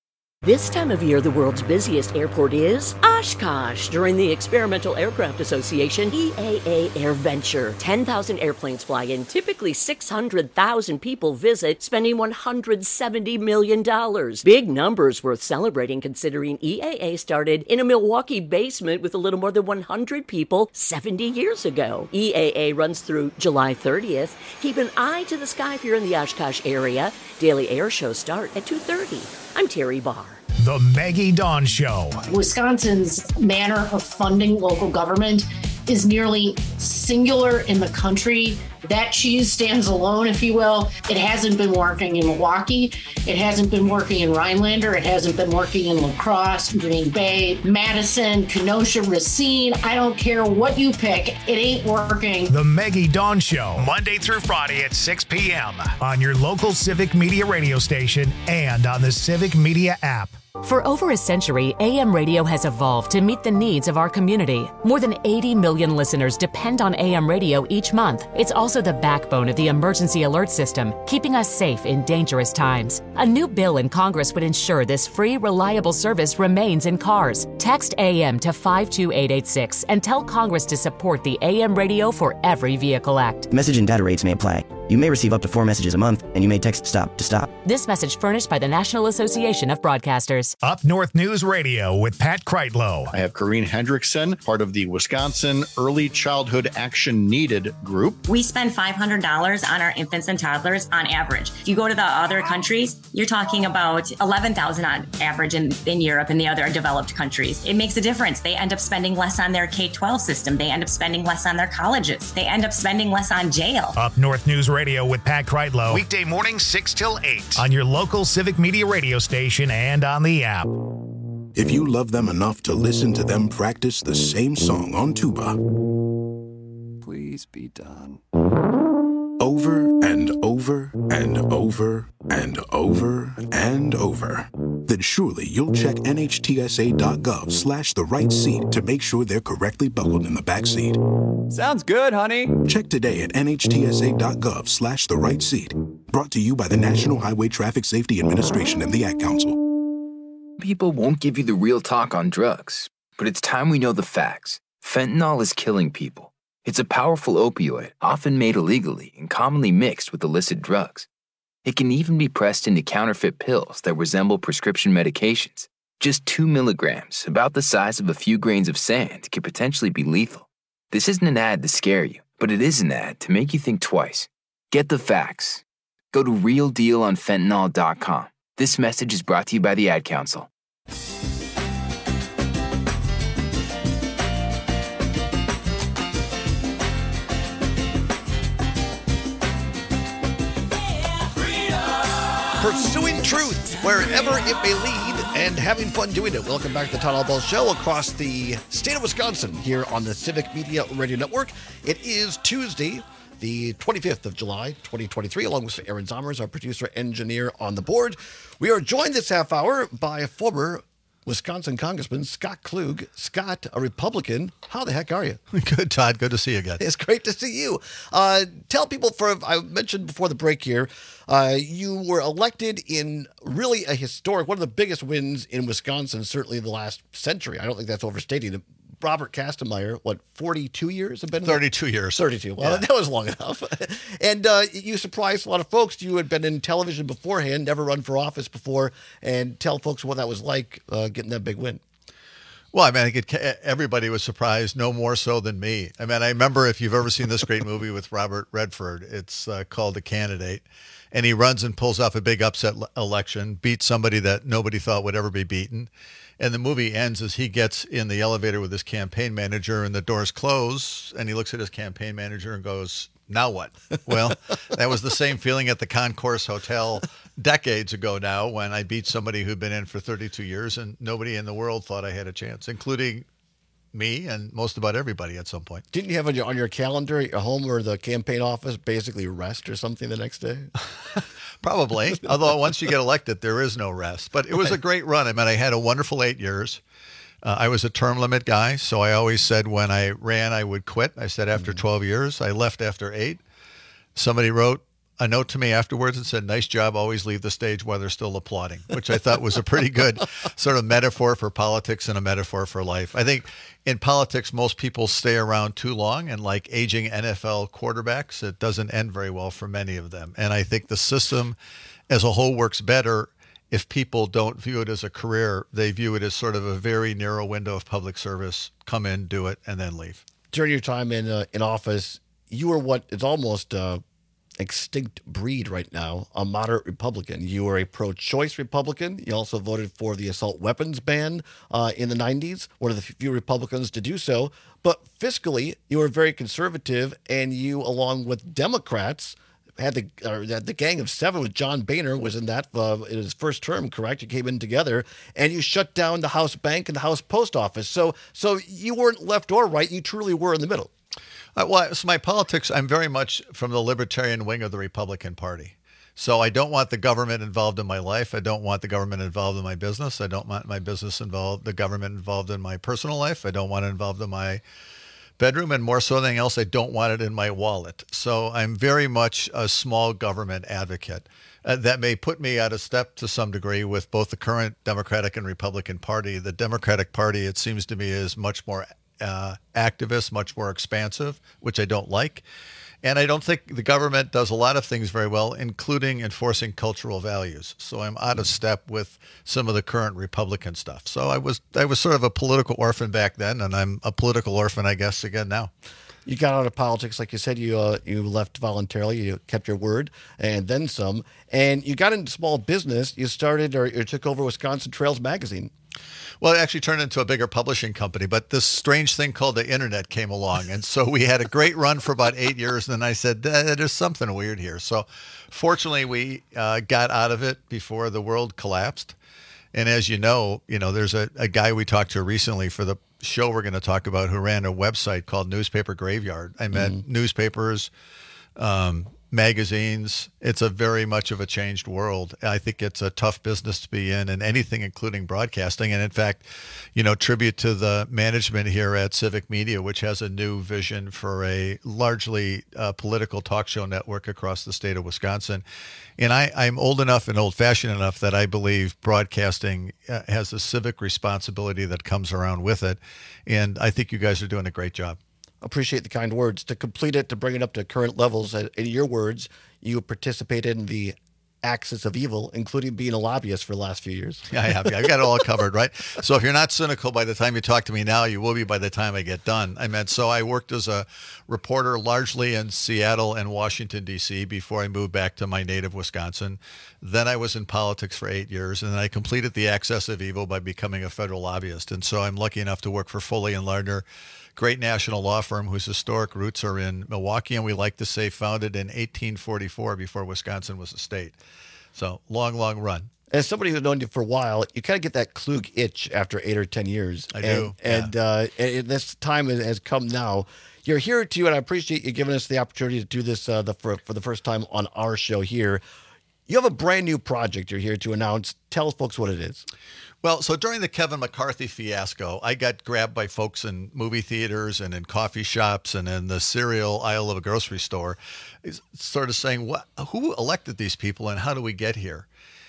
This time of year, the world's busiest airport is Oshkosh. During the Experimental Aircraft Association E A A AirVenture, ten thousand airplanes fly in. Typically six hundred thousand people visit, spending one hundred seventy million dollars. Big numbers worth celebrating considering E A A started in a Milwaukee basement with a little more than one hundred people seventy years ago. E A A runs through July thirtieth. Keep an eye to the sky if you're in the Oshkosh area. Daily air shows start at two thirty. I'm Terry Barr. The Maggie Dawn Show. Wisconsin's manner of funding local government is nearly singular in the country. That cheese stands alone, if you will. It hasn't been working in Milwaukee. It hasn't been working in Rhinelander. It hasn't been working in La Crosse, Green Bay, Madison, Kenosha, Racine. I don't care what you pick. It ain't working. The Maggie Dawn Show, Monday through Friday at six p.m. on your local Civic Media radio station and on the Civic Media app. For over a century, A M radio has evolved to meet the needs of our community. More than eighty million listeners depend on A M radio each month. It's also the backbone of the emergency alert system, keeping us safe in dangerous times. A new bill in Congress would ensure this free, reliable service remains in cars. Text A M to five two eight eight six and tell Congress to support the A M Radio for Every Vehicle Act. Message and data rates may apply. You may receive up to four messages a month, and you may text STOP to STOP. This message furnished by the National Association of Broadcasters. Up North News Radio with Pat Kreitlow. I have Corrine Hendrickson, part of the Wisconsin Early Childhood Action Needed group. We spend five hundred dollars on our infants and toddlers on average. If you go to the other countries, you're talking about eleven thousand dollars on average in, in Europe and the other developed countries. It makes a difference. They end up spending less on their K twelve system. They end up spending less on their colleges. They end up spending less on jail. Up North News Radio. Radio with Pat Kreitlow. Weekday mornings six till eight on your local Civic Media radio station and on the app. If you love them enough to listen to them practice the same song on tuba, please be done. Over and over and over and over and over, then surely you'll check nhtsa.gov slash the right seat to make sure they're correctly buckled in the back seat. Sounds good, honey. Check today at nhtsa.gov slash the right seat. Brought to you by the National Highway Traffic Safety Administration and the Ad Council. People won't give you the real talk on drugs, but it's time we know the facts. Fentanyl is killing people. It's a powerful opioid, often made illegally and commonly mixed with illicit drugs. It can even be pressed into counterfeit pills that resemble prescription medications. Just two milligrams, about the size of a few grains of sand, can potentially be lethal. This isn't an ad to scare you, but it is an ad to make you think twice. Get the facts. Go to real deal on fentanyl dot com. This message is brought to you by the Ad Council. Pursuing truth wherever it may lead and having fun doing it. Welcome back to the Todd Bell Show across the state of Wisconsin here on the Civic Media Radio Network. It is Tuesday, the twenty-fifth of July, twenty twenty-three, along with Aaron Zommers, our producer engineer on the board. We are joined this half hour by former Wisconsin Congressman Scott Klug. Scott, a Republican. How the heck are you? Good, Todd. Good to see you again. It's great to see you. Uh, tell people, for I mentioned before the break here, uh, you were elected in really a historic, one of the biggest wins in Wisconsin, certainly in the last century. I don't think that's overstating it. Robert Kastenmeier, what, forty-two years have been? thirty-two years. thirty-two. Well, yeah. That was long enough. And uh, you surprised a lot of folks. You had been in television beforehand, never run for office before, and tell folks what that was like uh, getting that big win. Well, I mean, I think it, everybody was surprised, no more so than me. I mean, I remember, if you've ever seen this great movie with Robert Redford, it's uh, called The Candidate, and he runs and pulls off a big upset election, beats somebody that nobody thought would ever be beaten. And the movie ends as he gets in the elevator with his campaign manager and the doors close, and he looks at his campaign manager and goes, now what? Well, that was the same feeling at the Concourse Hotel decades ago now when I beat somebody who'd been in for thirty-two years, and nobody in the world thought I had a chance, including me and most about everybody at some point. Didn't you have on your, on your calendar at your home or the campaign office basically rest or something the next day? Probably. Although once you get elected, there is no rest. But it was a great run. I mean, I had a wonderful eight years. Uh, I was a term limit guy, so I always said when I ran, I would quit. I said after twelve years, I left after eight. Somebody wrote a note to me afterwards and said, nice job, always leave the stage while they're still applauding, which I thought was a pretty good sort of metaphor for politics and a metaphor for life. I think in politics, most people stay around too long, and like aging N F L quarterbacks, it doesn't end very well for many of them. And I think the system as a whole works better if people don't view it as a career. They view it as sort of a very narrow window of public service, come in, do it, and then leave. During your time in uh, in office, you were what is almost uh, extinct breed right now, a moderate Republican. You were a pro-choice Republican. You also voted for the assault weapons ban uh, in the nineties, one of the few Republicans to do so. But fiscally, you were very conservative, and you, along with Democrats, had the uh, the Gang of Seven with John Boehner was in that uh, in his first term, correct? You came in together, and you shut down the House Bank and the House Post Office. So, so you weren't left or right. You truly were in the middle. Uh, well, so my politics, I'm very much from the libertarian wing of the Republican Party. So I don't want the government involved in my life. I don't want the government involved in my business. I don't want my business involved, the government involved in my personal life. I don't want it involved in my bedroom, and more so than anything else, I don't want it in my wallet. So I'm very much a small government advocate. Uh, that may put me out of step to some degree with both the current Democratic and Republican Party. The Democratic Party, it seems to me, is much more uh, activist, much more expansive, which I don't like. And I don't think the government does a lot of things very well, including enforcing cultural values. So I'm out of step with some of the current Republican stuff. So I was I was sort of a political orphan back then, and I'm a political orphan, I guess, again now. You got out of politics, like you said, you uh, you left voluntarily, you kept your word, and then some. And you got into small business. You started or, or took over Wisconsin Trails Magazine. Well, it actually turned into a bigger publishing company, but this strange thing called the internet came along. And so we had a great run for about eight years. And then I said, there's something weird here. So fortunately, we uh, got out of it before the world collapsed. And as you know, you know, there's a, a guy we talked to recently for the show we're going to talk about who ran a website called Newspaper Graveyard. I met mm-hmm. newspapers, um, magazines. It's a very much of a changed world. I think it's a tough business to be in, and anything including broadcasting. And in fact, you know, tribute to the management here at Civic Media, which has a new vision for a largely uh, political talk show network across the state of Wisconsin. And I, I'm old enough and old-fashioned enough that I believe broadcasting uh, has a civic responsibility that comes around with it. And I think you guys are doing a great job. Appreciate the kind words. To complete it, to bring it up to current levels, in your words, you participated in the axis of evil, including being a lobbyist for the last few years. Yeah, I have. I've got it all covered, right? So if you're not cynical by the time you talk to me now, you will be by the time I get done. I meant, so I worked as a reporter largely in Seattle and Washington, D C before I moved back to my native Wisconsin. Then I was in politics for eight years, and then I completed the axis of evil by becoming a federal lobbyist. And so I'm lucky enough to work for Foley and Lardner, great national law firm whose historic roots are in Milwaukee, and we like to say founded in eighteen forty-four before Wisconsin was a state. So long, long run. As somebody who's known you for a while, you kind of get that Klug itch after eight or ten years. I and, do. And, yeah. uh, and this time has come now. You're here to, and I appreciate you giving us the opportunity to do this uh, the, for, for the first time on our show here. You have a brand new project you're here to announce. Tell folks what it is. Well, so during the Kevin McCarthy fiasco, I got grabbed by folks in movie theaters and in coffee shops and in the cereal aisle of a grocery store, sort of saying, "What? Who elected these people and how do we get here?"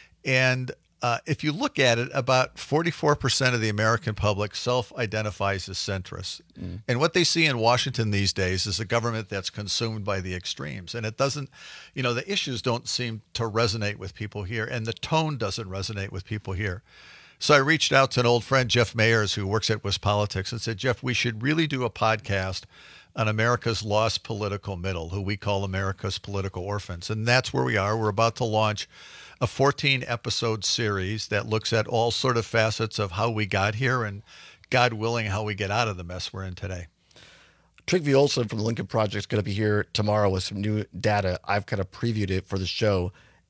And uh, if you look at it, about forty-four percent of the American public self-identifies as centrist. Mm. And what they see in Washington these days is a government that's consumed by the extremes. And it doesn't, you know, the issues don't seem to resonate with people here, and the tone doesn't resonate with people here. So I reached out to an old friend, Jeff Mayers, who works at WisPolitics, and said, Jeff, we should really do a podcast on America's lost political middle, who we call America's political orphans. And that's where we are. We're about to launch a fourteen episode series that looks at all sort of facets of how we got here and, God willing, how we get out of the mess we're in today. Trygve Olsen from the Lincoln Project is going to be here tomorrow with some new data. I've kind of previewed it for the show.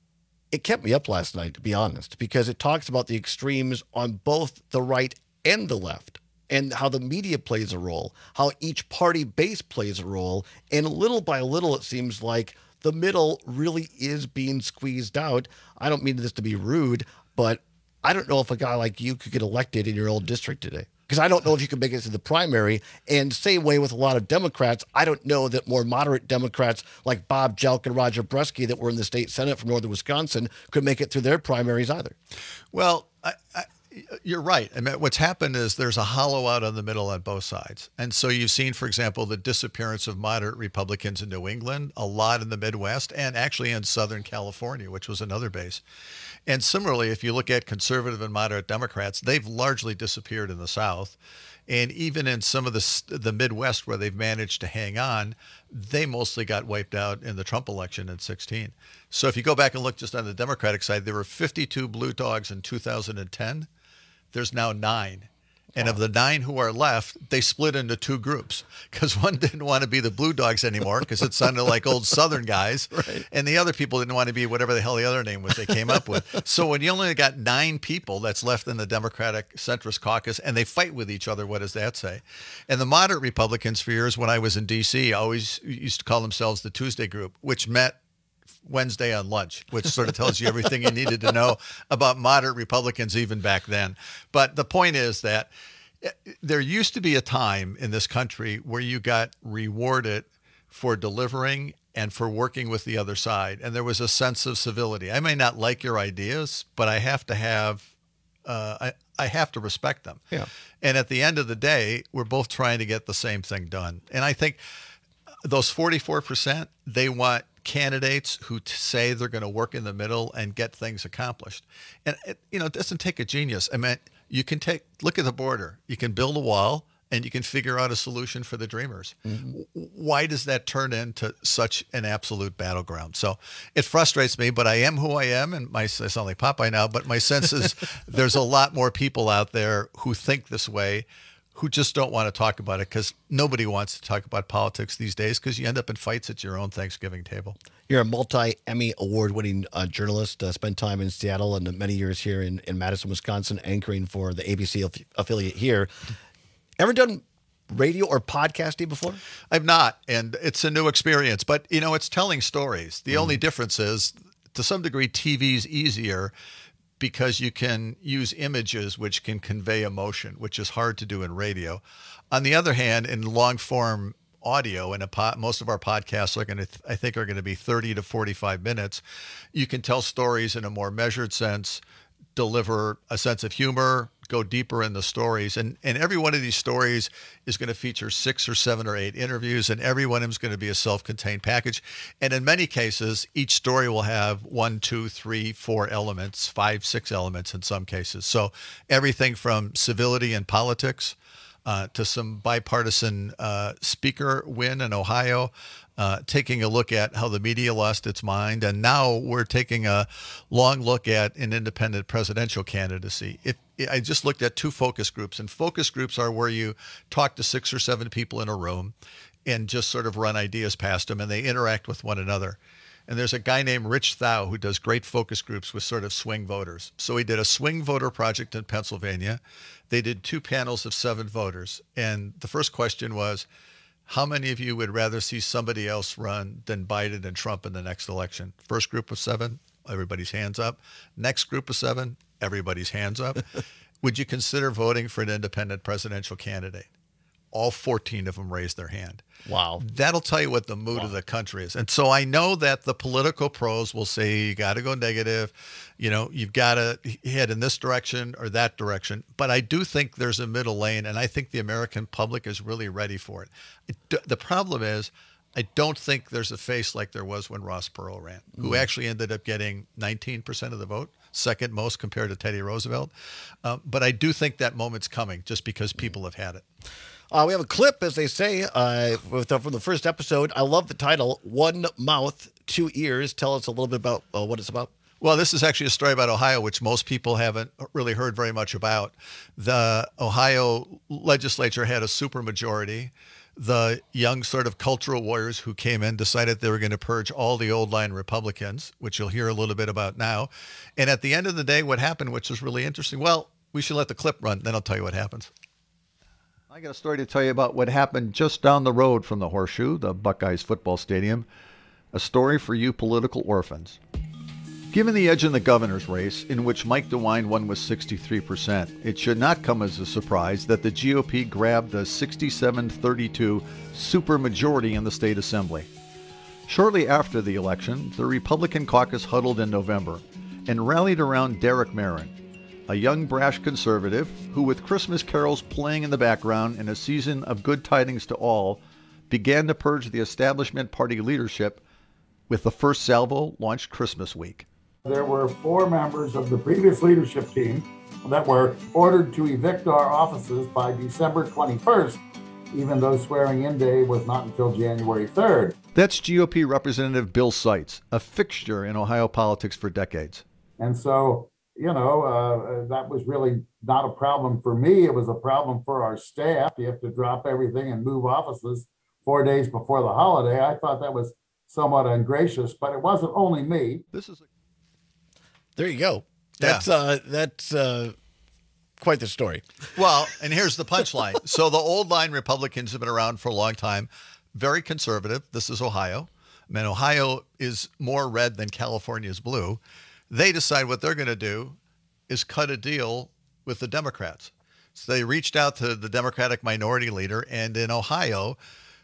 it kept me up last night, to be honest, because it talks about the extremes on both the right and the left, and how the media plays a role, how each party base plays a role, and little by little, it seems like the middle really is being squeezed out. I don't mean this to be rude, but I don't know if a guy like you could get elected in your old district today. Because I don't know if you could make it to the primary. And same way with a lot of Democrats, I don't know that more moderate Democrats like Bob Jelk and Roger Bresky that were in the state Senate from northern Wisconsin could make it through their primaries either. Well, I, I, you're right. I mean, what's happened is there's a hollow out on the middle on both sides. And so you've seen, for example, the disappearance of moderate Republicans in New England, a lot in the Midwest, and actually in Southern California, which was another base. And similarly, if you look at conservative and moderate Democrats, they've largely disappeared in the South. And even in some of the the Midwest where they've managed to hang on, they mostly got wiped out in the Trump election in sixteen. So if you go back and look just on the Democratic side, there were fifty-two blue dogs in two thousand ten. There's now nine. And of the nine who are left, they split into two groups because one didn't want to be the blue dogs anymore because it sounded like old Southern guys. Right. And the other people didn't want to be whatever the hell the other name was they came up with. So when you only got nine people that's left in the Democratic centrist caucus and they fight with each other, what does that say? And the moderate Republicans for years when I was in D C always used to call themselves the Tuesday group, which met Wednesday on lunch, which sort of tells you everything you needed to know about moderate Republicans even back then. But the point is that there used to be a time in this country where you got rewarded for delivering and for working with the other side. And there was a sense of civility. I may not like your ideas, but I have to have, uh, I, I have to respect them. Yeah. And at the end of the day, we're both trying to get the same thing done. And I think those forty-four percent, they want candidates who t- say they're going to work in the middle and get things accomplished. And, it, you know, it doesn't take a genius. I mean, you can take, look at the border. You can build a wall and you can figure out a solution for the dreamers. Mm-hmm. Why does that turn into such an absolute battleground? So it frustrates me, but I am who I am. And my, I sound like Popeye now, but my sense is there's a lot more people out there who think this way, who just don't want to talk about it because nobody wants to talk about politics these days because you end up in fights at your own Thanksgiving table. You're a multi-Emmy award-winning uh, journalist, uh, spent time in Seattle and many years here in, in Madison, Wisconsin, anchoring for the A B C aff- affiliate here. Ever done radio or podcasting before? I've not, and it's a new experience. But, you know, it's telling stories. The mm. only difference is, to some degree, T V's easier because you can use images which can convey emotion, which is hard to do in radio. On the other hand, in long-form audio, and a po- most of our podcasts are going to, I think, are going to be thirty to forty-five minutes. You can tell stories in a more measured sense, deliver a sense of humor, go deeper in the stories. And, and every one of these stories is going to feature six or seven or eight interviews, and every one of them is going to be a self-contained package. And in many cases, each story will have one, two, three, four elements, five, six elements in some cases. So everything from civility and politics uh, to some bipartisan uh, speaker win in Ohio, Uh, taking a look at how the media lost its mind. And now we're taking a long look at an independent presidential candidacy. If I just looked at two focus groups, and focus groups are where you talk to six or seven people in a room and just sort of run ideas past them, and they interact with one another. And there's a guy named Rich Thau who does great focus groups with sort of swing voters. So he did a swing voter project in Pennsylvania. They did two panels of seven voters. And the first question was, how many of you would rather see somebody else run than Biden and Trump in the next election? First group of seven, everybody's hands up. Next group of seven, everybody's hands up. Would you consider voting for an independent presidential candidate? All fourteen of them raised their hand. Wow. That'll tell you what the mood wow. of the country is. And so I know that the political pros will say, you got to go negative. You know, you've got to head in this direction or that direction. But I do think there's a middle lane, and I think the American public is really ready for it. it the problem is, I don't think there's a face like there was when Ross Perot ran, who mm. actually ended up getting nineteen percent of the vote, second most compared to Teddy Roosevelt. Uh, but I do think that moment's coming just because people have had it. Uh, we have a clip, as they say, uh, with, uh, from the first episode. I love the title, One Mouth, Two Ears. Tell us a little bit about uh, what it's about. Well, this is actually a story about Ohio, which most people haven't really heard very much about. The Ohio legislature had a supermajority. the young sort of cultural warriors who came in decided they were going to purge all the old line Republicans, which you'll hear a little bit about now. And at the end of the day, what happened, which was really interesting, well, we should let the clip run, then I'll tell you what happens. I got a story to tell you about what happened just down the road from the Horseshoe, the Buckeyes football stadium. A story for you political orphans. Given the edge in the governor's race, in which Mike DeWine won with sixty-three percent, it should not come as a surprise that the G O P grabbed a sixty-seven thirty-two supermajority in the state assembly. Shortly after the election, the Republican caucus huddled in November and rallied around Derek Marin, a young brash conservative who, with Christmas carols playing in the background and a season of good tidings to all, began to purge the establishment party leadership with the first salvo launched Christmas week. There were four members of the previous leadership team that were ordered to evict our offices by December twenty-first, even though swearing-in day was not until January third. That's G O P Representative Bill Seitz, a fixture in Ohio politics for decades. And so, you know, uh, that was really not a problem for me. It was a problem for our staff. You have to drop everything and move offices four days before the holiday. I thought that was somewhat ungracious, but it wasn't only me. This is a- There you go. That's yeah. uh, that's uh, quite the story. Well, and here's the punchline. So the old line Republicans have been around for a long time, very conservative. This is Ohio. I mean, Ohio is more red than California is blue. They decide what they're going to do is cut a deal with the Democrats. So they reached out to the Democratic minority leader, and in Ohio,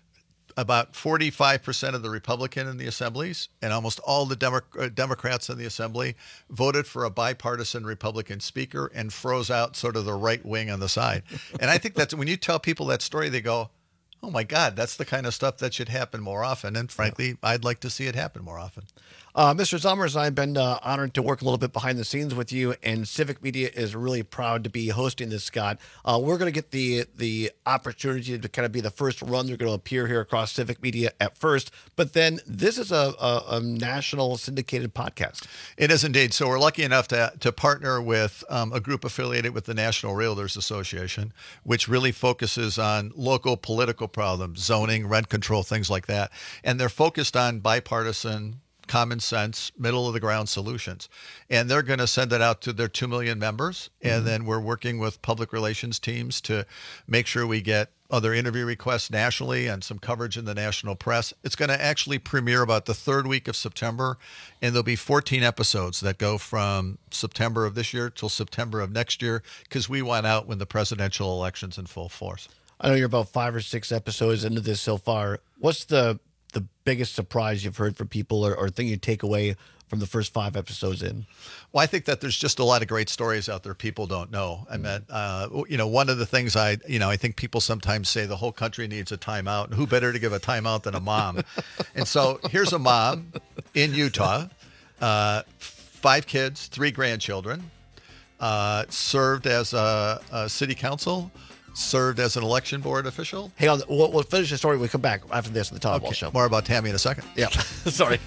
about forty-five percent of the Republican in the assemblies and almost all the Demo- Democrats in the assembly voted for a bipartisan Republican speaker and froze out sort of the right wing on the side. And I think that's when you tell people that story, they go, oh my God, that's the kind of stuff that should happen more often. And frankly, I'd like to see it happen more often. Uh, Mister Zommers, I've been uh, honored to work a little bit behind the scenes with you, and Civic Media is really proud to be hosting this, Scott. Uh, we're going to get the the opportunity to kind of be the first run. They're going to appear here across Civic Media at first, but then this is a, a, a national syndicated podcast. It is indeed. So we're lucky enough to, to partner with um, a group affiliated with the National Realtors Association, which really focuses on local political problems, zoning, rent control, things like that. And they're focused on bipartisan, common sense, middle of the ground solutions. And they're going to send it out to their two million members. And mm-hmm. then we're working with public relations teams to make sure we get other interview requests nationally and some coverage in the national press. It's going to actually premiere about the third week of September. And there'll be fourteen episodes that go from September of this year till September of next year, because we want out when the presidential election's in full force. I know you're about five or six episodes into this so far. What's the the biggest surprise you've heard from people, or, or thing you take away from the first five episodes in? Well, I think that there's just a lot of great stories out there people don't know. I mean, uh, you know, one of the things I, you know, I think people sometimes say the whole country needs a timeout. And who better to give a timeout than a mom? And so here's a mom in Utah, uh, five kids, three grandchildren, uh, served as a, a city council, served as an election board official. Hey, on, we'll, we'll finish the story. We'll come back after this on the Todd okay. Wall Show. More about Tammy in a second. Yeah, sorry.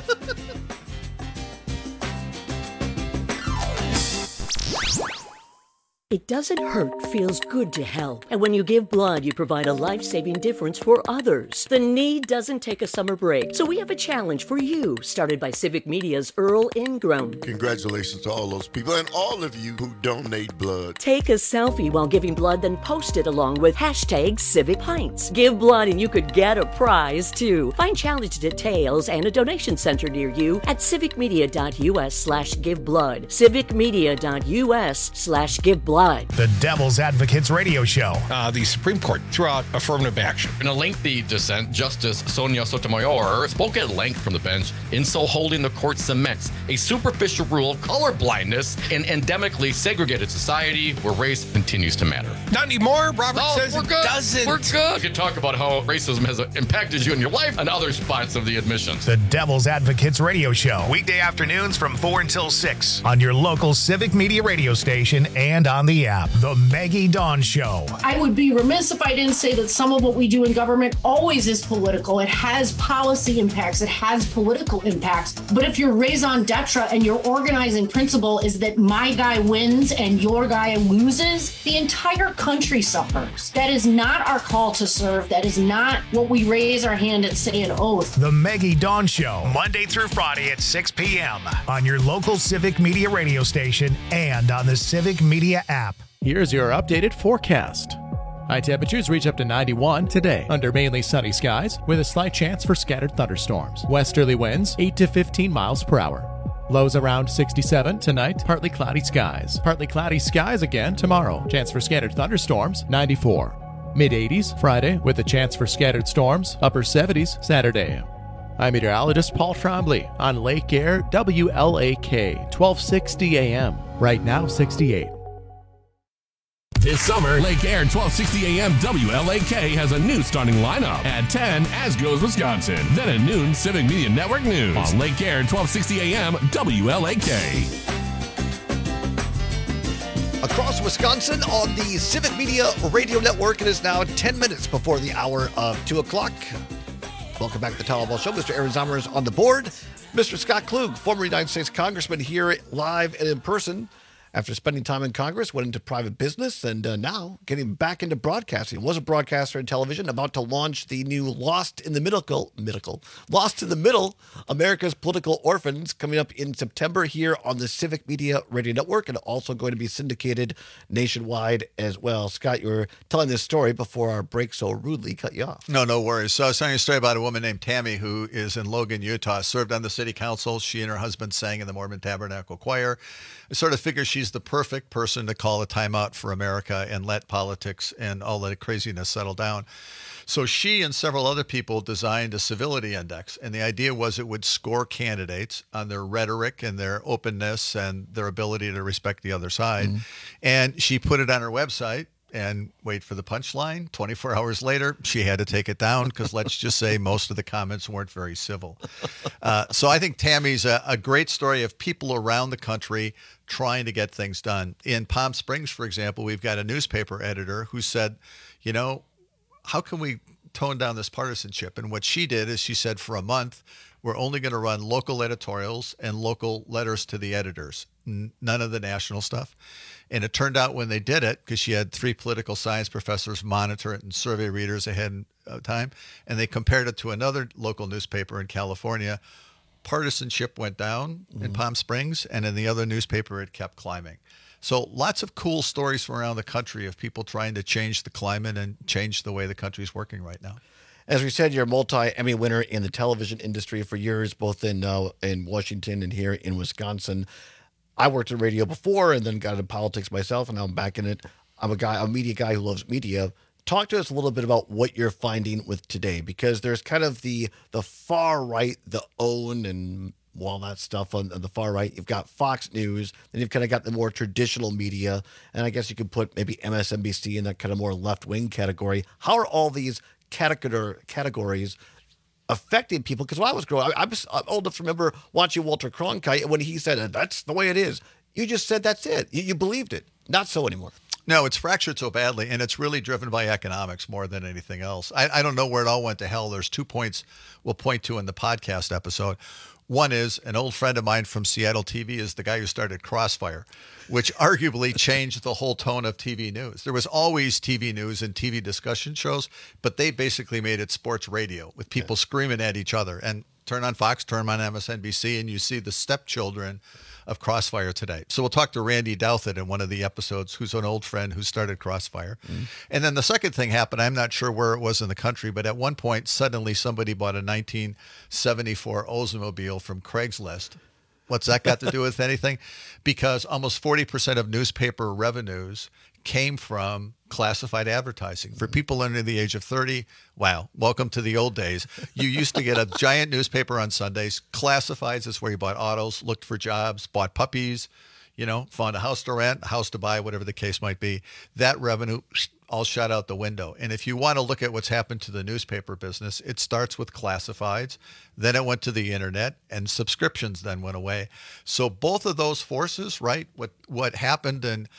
It doesn't hurt, feels good to help. And when you give blood, you provide a life-saving difference for others. The need doesn't take a summer break. So we have a challenge for you, started by Civic Media's Earl Ingram. Congratulations to all those people and all of you who donate blood. Take a selfie while giving blood, then post it along with hashtag Civic Pints. Give blood and you could get a prize, too. Find challenge details and a donation center near you at civicmedia.us slash give blood. civicmedia.us slash give blood. The Devil's Advocates Radio Show. Uh, the Supreme Court threw out affirmative action. In a lengthy dissent, Justice Sonia Sotomayor spoke at length from the bench, in so holding the court cements a superficial rule of colorblindness in endemically segregated society where race continues to matter. Not anymore. Robert no, says we're it good. doesn't. We're good. You can talk about how racism has impacted you in your life and other spots of the admissions. The Devil's Advocates Radio Show. Weekday afternoons from four until six on your local Civic Media radio station and on the the app. The Maggie Dawn Show. I would be remiss if I didn't say that some of what we do in government always is political. It has policy impacts. It has political impacts. But if your raison d'etre and your organizing principle is that my guy wins and your guy loses, the entire country suffers. That is not our call to serve. That is not what we raise our hand and say an oath. The Maggie Dawn Show, Monday through Friday at six p.m. on your local Civic Media radio station and on the Civic Media app. Here's your updated forecast. High temperatures reach up to ninety-one today under mainly sunny skies with a slight chance for scattered thunderstorms. Westerly winds eight to fifteen miles per hour. Lows around sixty-seven tonight, partly cloudy skies. Partly cloudy skies again tomorrow. Chance for scattered thunderstorms, ninety-four. mid eighties Friday with a chance for scattered storms. Upper seventies Saturday. I'm meteorologist Paul Trombley on Lake Air W L A K, twelve sixty A M. Right now, sixty-eight. This summer, Lake Air twelve sixty A M W L A K has a new starting lineup. At ten, As Goes Wisconsin. Then at noon, Civic Media Network News. On Lake Air twelve sixty A M W L A K. Across Wisconsin on the Civic Media Radio Network, it is now ten minutes before the hour of two o'clock. Welcome back to the Todd Alba Show. Mister Aaron Zomer is on the board. Mister Scott Klug, former United States Congressman, here live and in person. After spending time in Congress, went into private business, and uh, now getting back into broadcasting. Was a broadcaster in television, about to launch the new Lost in the Middle, Middle, Lost in the Middle, America's Political Orphans, coming up in September here on the Civic Media Radio Network, and also going to be syndicated nationwide as well. Scott, you were telling this story before our break so rudely cut you off. No, no worries. So I was telling you a story about a woman named Tammy who is in Logan, Utah, served on the city council. She and her husband sang in the Mormon Tabernacle Choir. I sort of figure she's the perfect person to call a timeout for America and let politics and all that craziness settle down. So she and several other people designed a civility index, and the idea was it would score candidates on their rhetoric and their openness and their ability to respect the other side. Mm-hmm. And she put it on her website. And wait for the punchline. twenty-four hours later, she had to take it down because let's just say most of the comments weren't very civil. Uh, so I think Tammy's a, a great story of people around the country trying to get things done. In Palm Springs, for example, we've got a newspaper editor who said, you know, how can we tone down this partisanship? And what she did is she said, for a month, we're only going to run local editorials and local letters to the editors, n- none of the national stuff. And it turned out when they did it, because she had three political science professors monitor it and survey readers ahead of time, and they compared it to another local newspaper in California, partisanship went down mm-hmm. in Palm Springs, and in the other newspaper, it kept climbing. So lots of cool stories from around the country of people trying to change the climate and change the way the country's working right now. As we said, you're a multi-Emmy winner in the television industry for years, both in uh, in Washington and here in Wisconsin. I worked in radio before and then got into politics myself, and now I'm back in it. I'm a guy, a media guy who loves media. Talk to us a little bit about what you're finding with today, because there's kind of the the far right, the OWN and all that stuff on, on the far right. You've got Fox News, then you've kind of got the more traditional media, and I guess you could put maybe M S N B C in that kind of more left-wing category. How are all these category categories affecting people? Because when I was growing up, I'm old enough to remember watching Walter Cronkite, and when he said, that's the way it is, you just said that's it. You, you believed it. Not so anymore. No, it's fractured so badly, and it's really driven by economics more than anything else. I, I don't know where it all went to hell. There's two points we'll point to in the podcast episode. One is an old friend of mine from Seattle T V is the guy who started Crossfire, which arguably changed the whole tone of T V news. There was always T V news and T V discussion shows, but they basically made it sports radio with people yeah. screaming at each other. And turn on Fox, turn on M S N B C, and you see the stepchildren of Crossfire today. So we'll talk to Randy Douthit in one of the episodes, who's an old friend who started Crossfire. Mm. And then the second thing happened, I'm not sure where it was in the country, but at one point, suddenly somebody bought a nineteen seventy-four Oldsmobile from Craigslist. What's that got to do with anything? Because almost forty percent of newspaper revenues came from classified advertising. For people under the age of thirty, wow, welcome to the old days. You used to get a giant newspaper on Sundays. Classifieds is where you bought autos, looked for jobs, bought puppies, you know, found a house to rent, a house to buy, whatever the case might be. That revenue all shot out the window. And if you want to look at what's happened to the newspaper business, it starts with classifieds, then it went to the internet, and subscriptions then went away. So both of those forces, right, what what happened in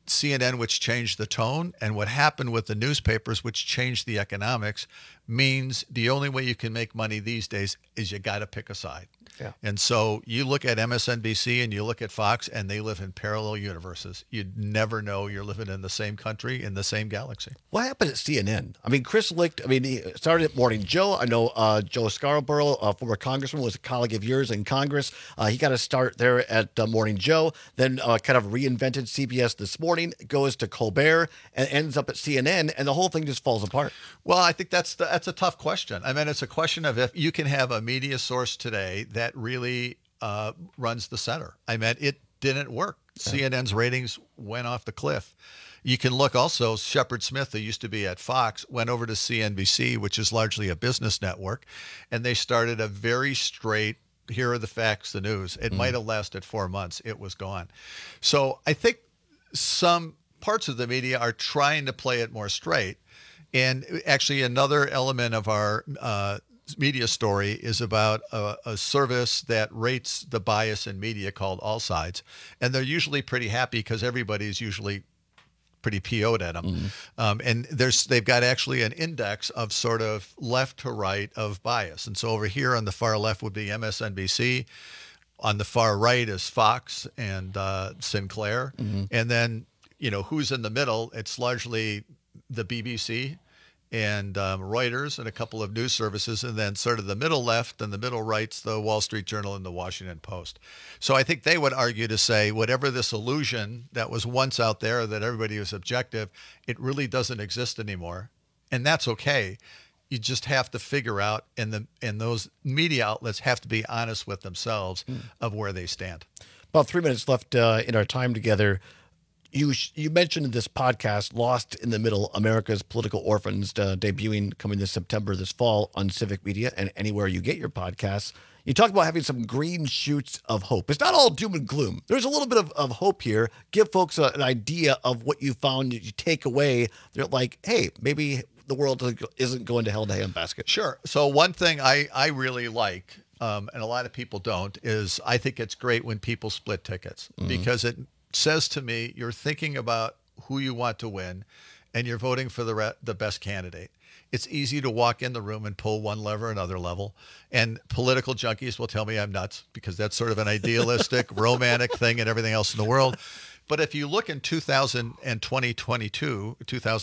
C N N, which changed the tone, and what happened with the newspapers, which changed the economics, means the only way you can make money these days is you got to pick a side. Yeah. And so you look at M S N B C and you look at Fox, and they live in parallel universes. You'd never know you're living in the same country, in the same galaxy. What happened at C N N? I mean, Chris Licht, I mean, he started at Morning Joe. I know uh, Joe Scarborough, a former congressman, was a colleague of yours in Congress. Uh, he got a start there at uh, Morning Joe, then uh, kind of reinvented C B S This Morning, goes to Colbert, and ends up at C N N, and the whole thing just falls apart. Well, I think that's the, that's a tough question. I mean, it's a question of if you can have a media source today that really uh, runs the center. I mean, it didn't work. Yeah. C N N's ratings went off the cliff. You can look also, Shepard Smith, who used to be at Fox, went over to C N B C, which is largely a business network, and they started a very straight, here are the facts, the news. It mm. might have lasted four months. It was gone. So I think some parts of the media are trying to play it more straight. And actually another element of our uh, media story is about a, a service that rates the bias in media called All Sides. And they're usually pretty happy because everybody's usually pretty P O'd at them. Mm-hmm. Um, and there's they've got actually an index of sort of left to right of bias. And so over here on the far left would be M S N B C. On the far right is Fox and uh, Sinclair. Mm-hmm. And then, you know, who's in the middle? It's largely the B B C and um, Reuters and a couple of news services, and then sort of the middle left and the middle right's the Wall Street Journal and the Washington Post. So I think they would argue to say whatever this illusion that was once out there that everybody was objective, it really doesn't exist anymore. And that's okay. You just have to figure out, and the and those media outlets have to be honest with themselves mm. of where they stand. About three minutes left uh, in our time together. You you mentioned in this podcast, Lost in the Middle, America's Political Orphans, uh, debuting coming this September, this fall on Civic Media and anywhere you get your podcasts. You talk about having some green shoots of hope. It's not all doom and gloom. There's a little bit of, of hope here. Give folks a, an idea of what you found, you take away. They're like, hey, maybe the world isn't going to hell in a handbasket. Sure. So one thing I, I really like, um, and a lot of people don't, is I think it's great when people split tickets mm-hmm. because it says to me, you're thinking about who you want to win and you're voting for the re- the best candidate. It's easy to walk in the room and pull one lever, another level. And political junkies will tell me I'm nuts because that's sort of an idealistic, romantic thing and everything else in the world. But if you look in two thousand twenty-two,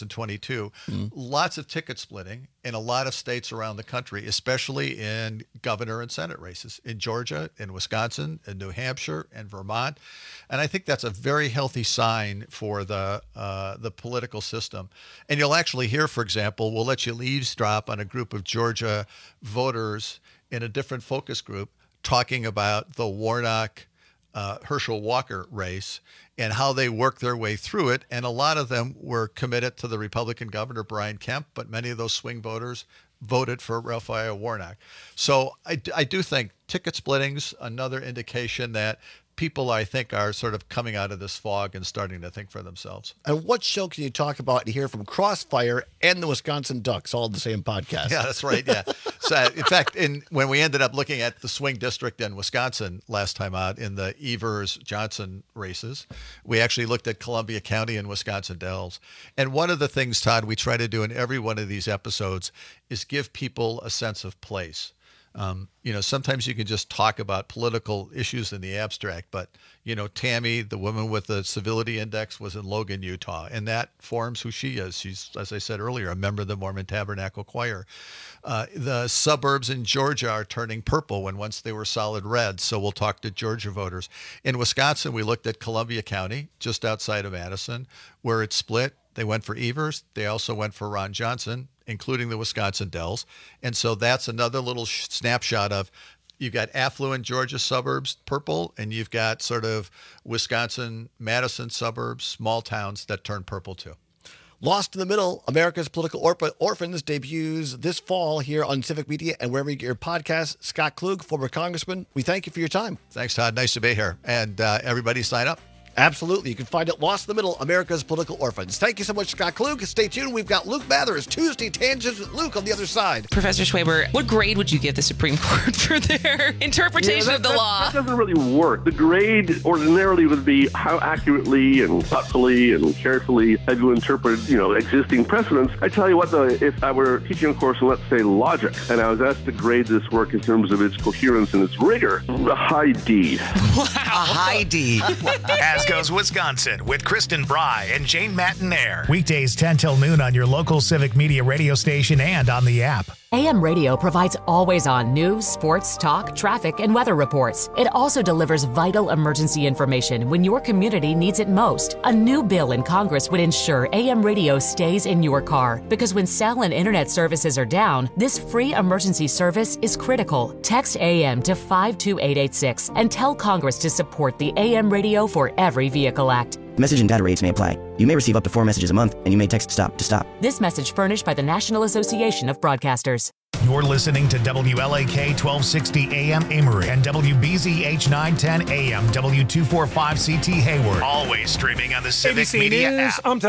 mm-hmm. lots of ticket splitting in a lot of states around the country, especially in governor and Senate races, in Georgia, in Wisconsin, in New Hampshire, and Vermont. And I think that's a very healthy sign for the uh, the political system. And you'll actually hear, for example, we'll let you eavesdrop on a group of Georgia voters in a different focus group talking about the Warnock Uh, Herschel Walker race and how they worked their way through it. And a lot of them were committed to the Republican governor, Brian Kemp, but many of those swing voters voted for Raphael Warnock. So I, I do think ticket splitting's another indication that people, I think, are sort of coming out of this fog and starting to think for themselves. And what show can you talk about and hear from Crossfire and the Wisconsin Ducks, all in the same podcast? Yeah, that's right. Yeah. So, in fact, in when we ended up looking at the swing district in Wisconsin last time out in the Evers-Johnson races, we actually looked at Columbia County and Wisconsin Dells. And one of the things, Todd, we try to do in every one of these episodes is give people a sense of place. Um, you know, sometimes you can just talk about political issues in the abstract, but, you know, Tammy, the woman with the civility index, was in Logan, Utah, and that forms who she is. She's, as I said earlier, a member of the Mormon Tabernacle Choir. Uh, the suburbs in Georgia are turning purple when once they were solid red, so we'll talk to Georgia voters. In Wisconsin, we looked at Columbia County, just outside of Madison, where it's split. They went for Evers. They also went for Ron Johnson, including the Wisconsin Dells. And so that's another little sh- snapshot of you've got affluent Georgia suburbs, purple, and you've got sort of Wisconsin, Madison suburbs, small towns that turn purple too. Lost in the Middle, America's Political Orp- Orphans debuts this fall here on Civic Media and wherever you get your podcasts. Scott Klug, former congressman, we thank you for your time. Thanks, Todd. Nice to be here. And uh, everybody sign up. Absolutely. You can find it Lost in the Middle, America's Political Orphans. Thank you so much, Scott Klug. Stay tuned. We've got Luke Mathers, Tuesday Tangents with Luke on the other side. Professor Schwaber, what grade would you give the Supreme Court for their interpretation yeah, that, of the that, law? That doesn't really work. The grade ordinarily would be how accurately and thoughtfully and carefully have you interpreted, you know, existing precedents. I tell you what, though, if I were teaching a course in, let's say, logic, and I was asked to grade this work in terms of its coherence and its rigor, a high D. Wow. A high D. As goes Wisconsin with Kristen Bry and Jane Mattinaire. Weekdays ten till noon on your local Civic Media radio station and on the app. A M Radio provides always-on news, sports, talk, traffic, and weather reports. It also delivers vital emergency information when your community needs it most. A new bill in Congress would ensure A M Radio stays in your car, because when cell and internet services are down, this free emergency service is critical. Text A M to five two eight eight six and tell Congress to support the A M Radio for Every Vehicle Act. Message and data rates may apply. You may receive up to four messages a month, and you may text STOP to STOP. This message furnished by the National Association of Broadcasters. You're listening to W L A K twelve sixty A M Amory and W B Z H nine ten A M W two forty-five C T Hayward. Always streaming on the Civic A B C Media News, app. I'm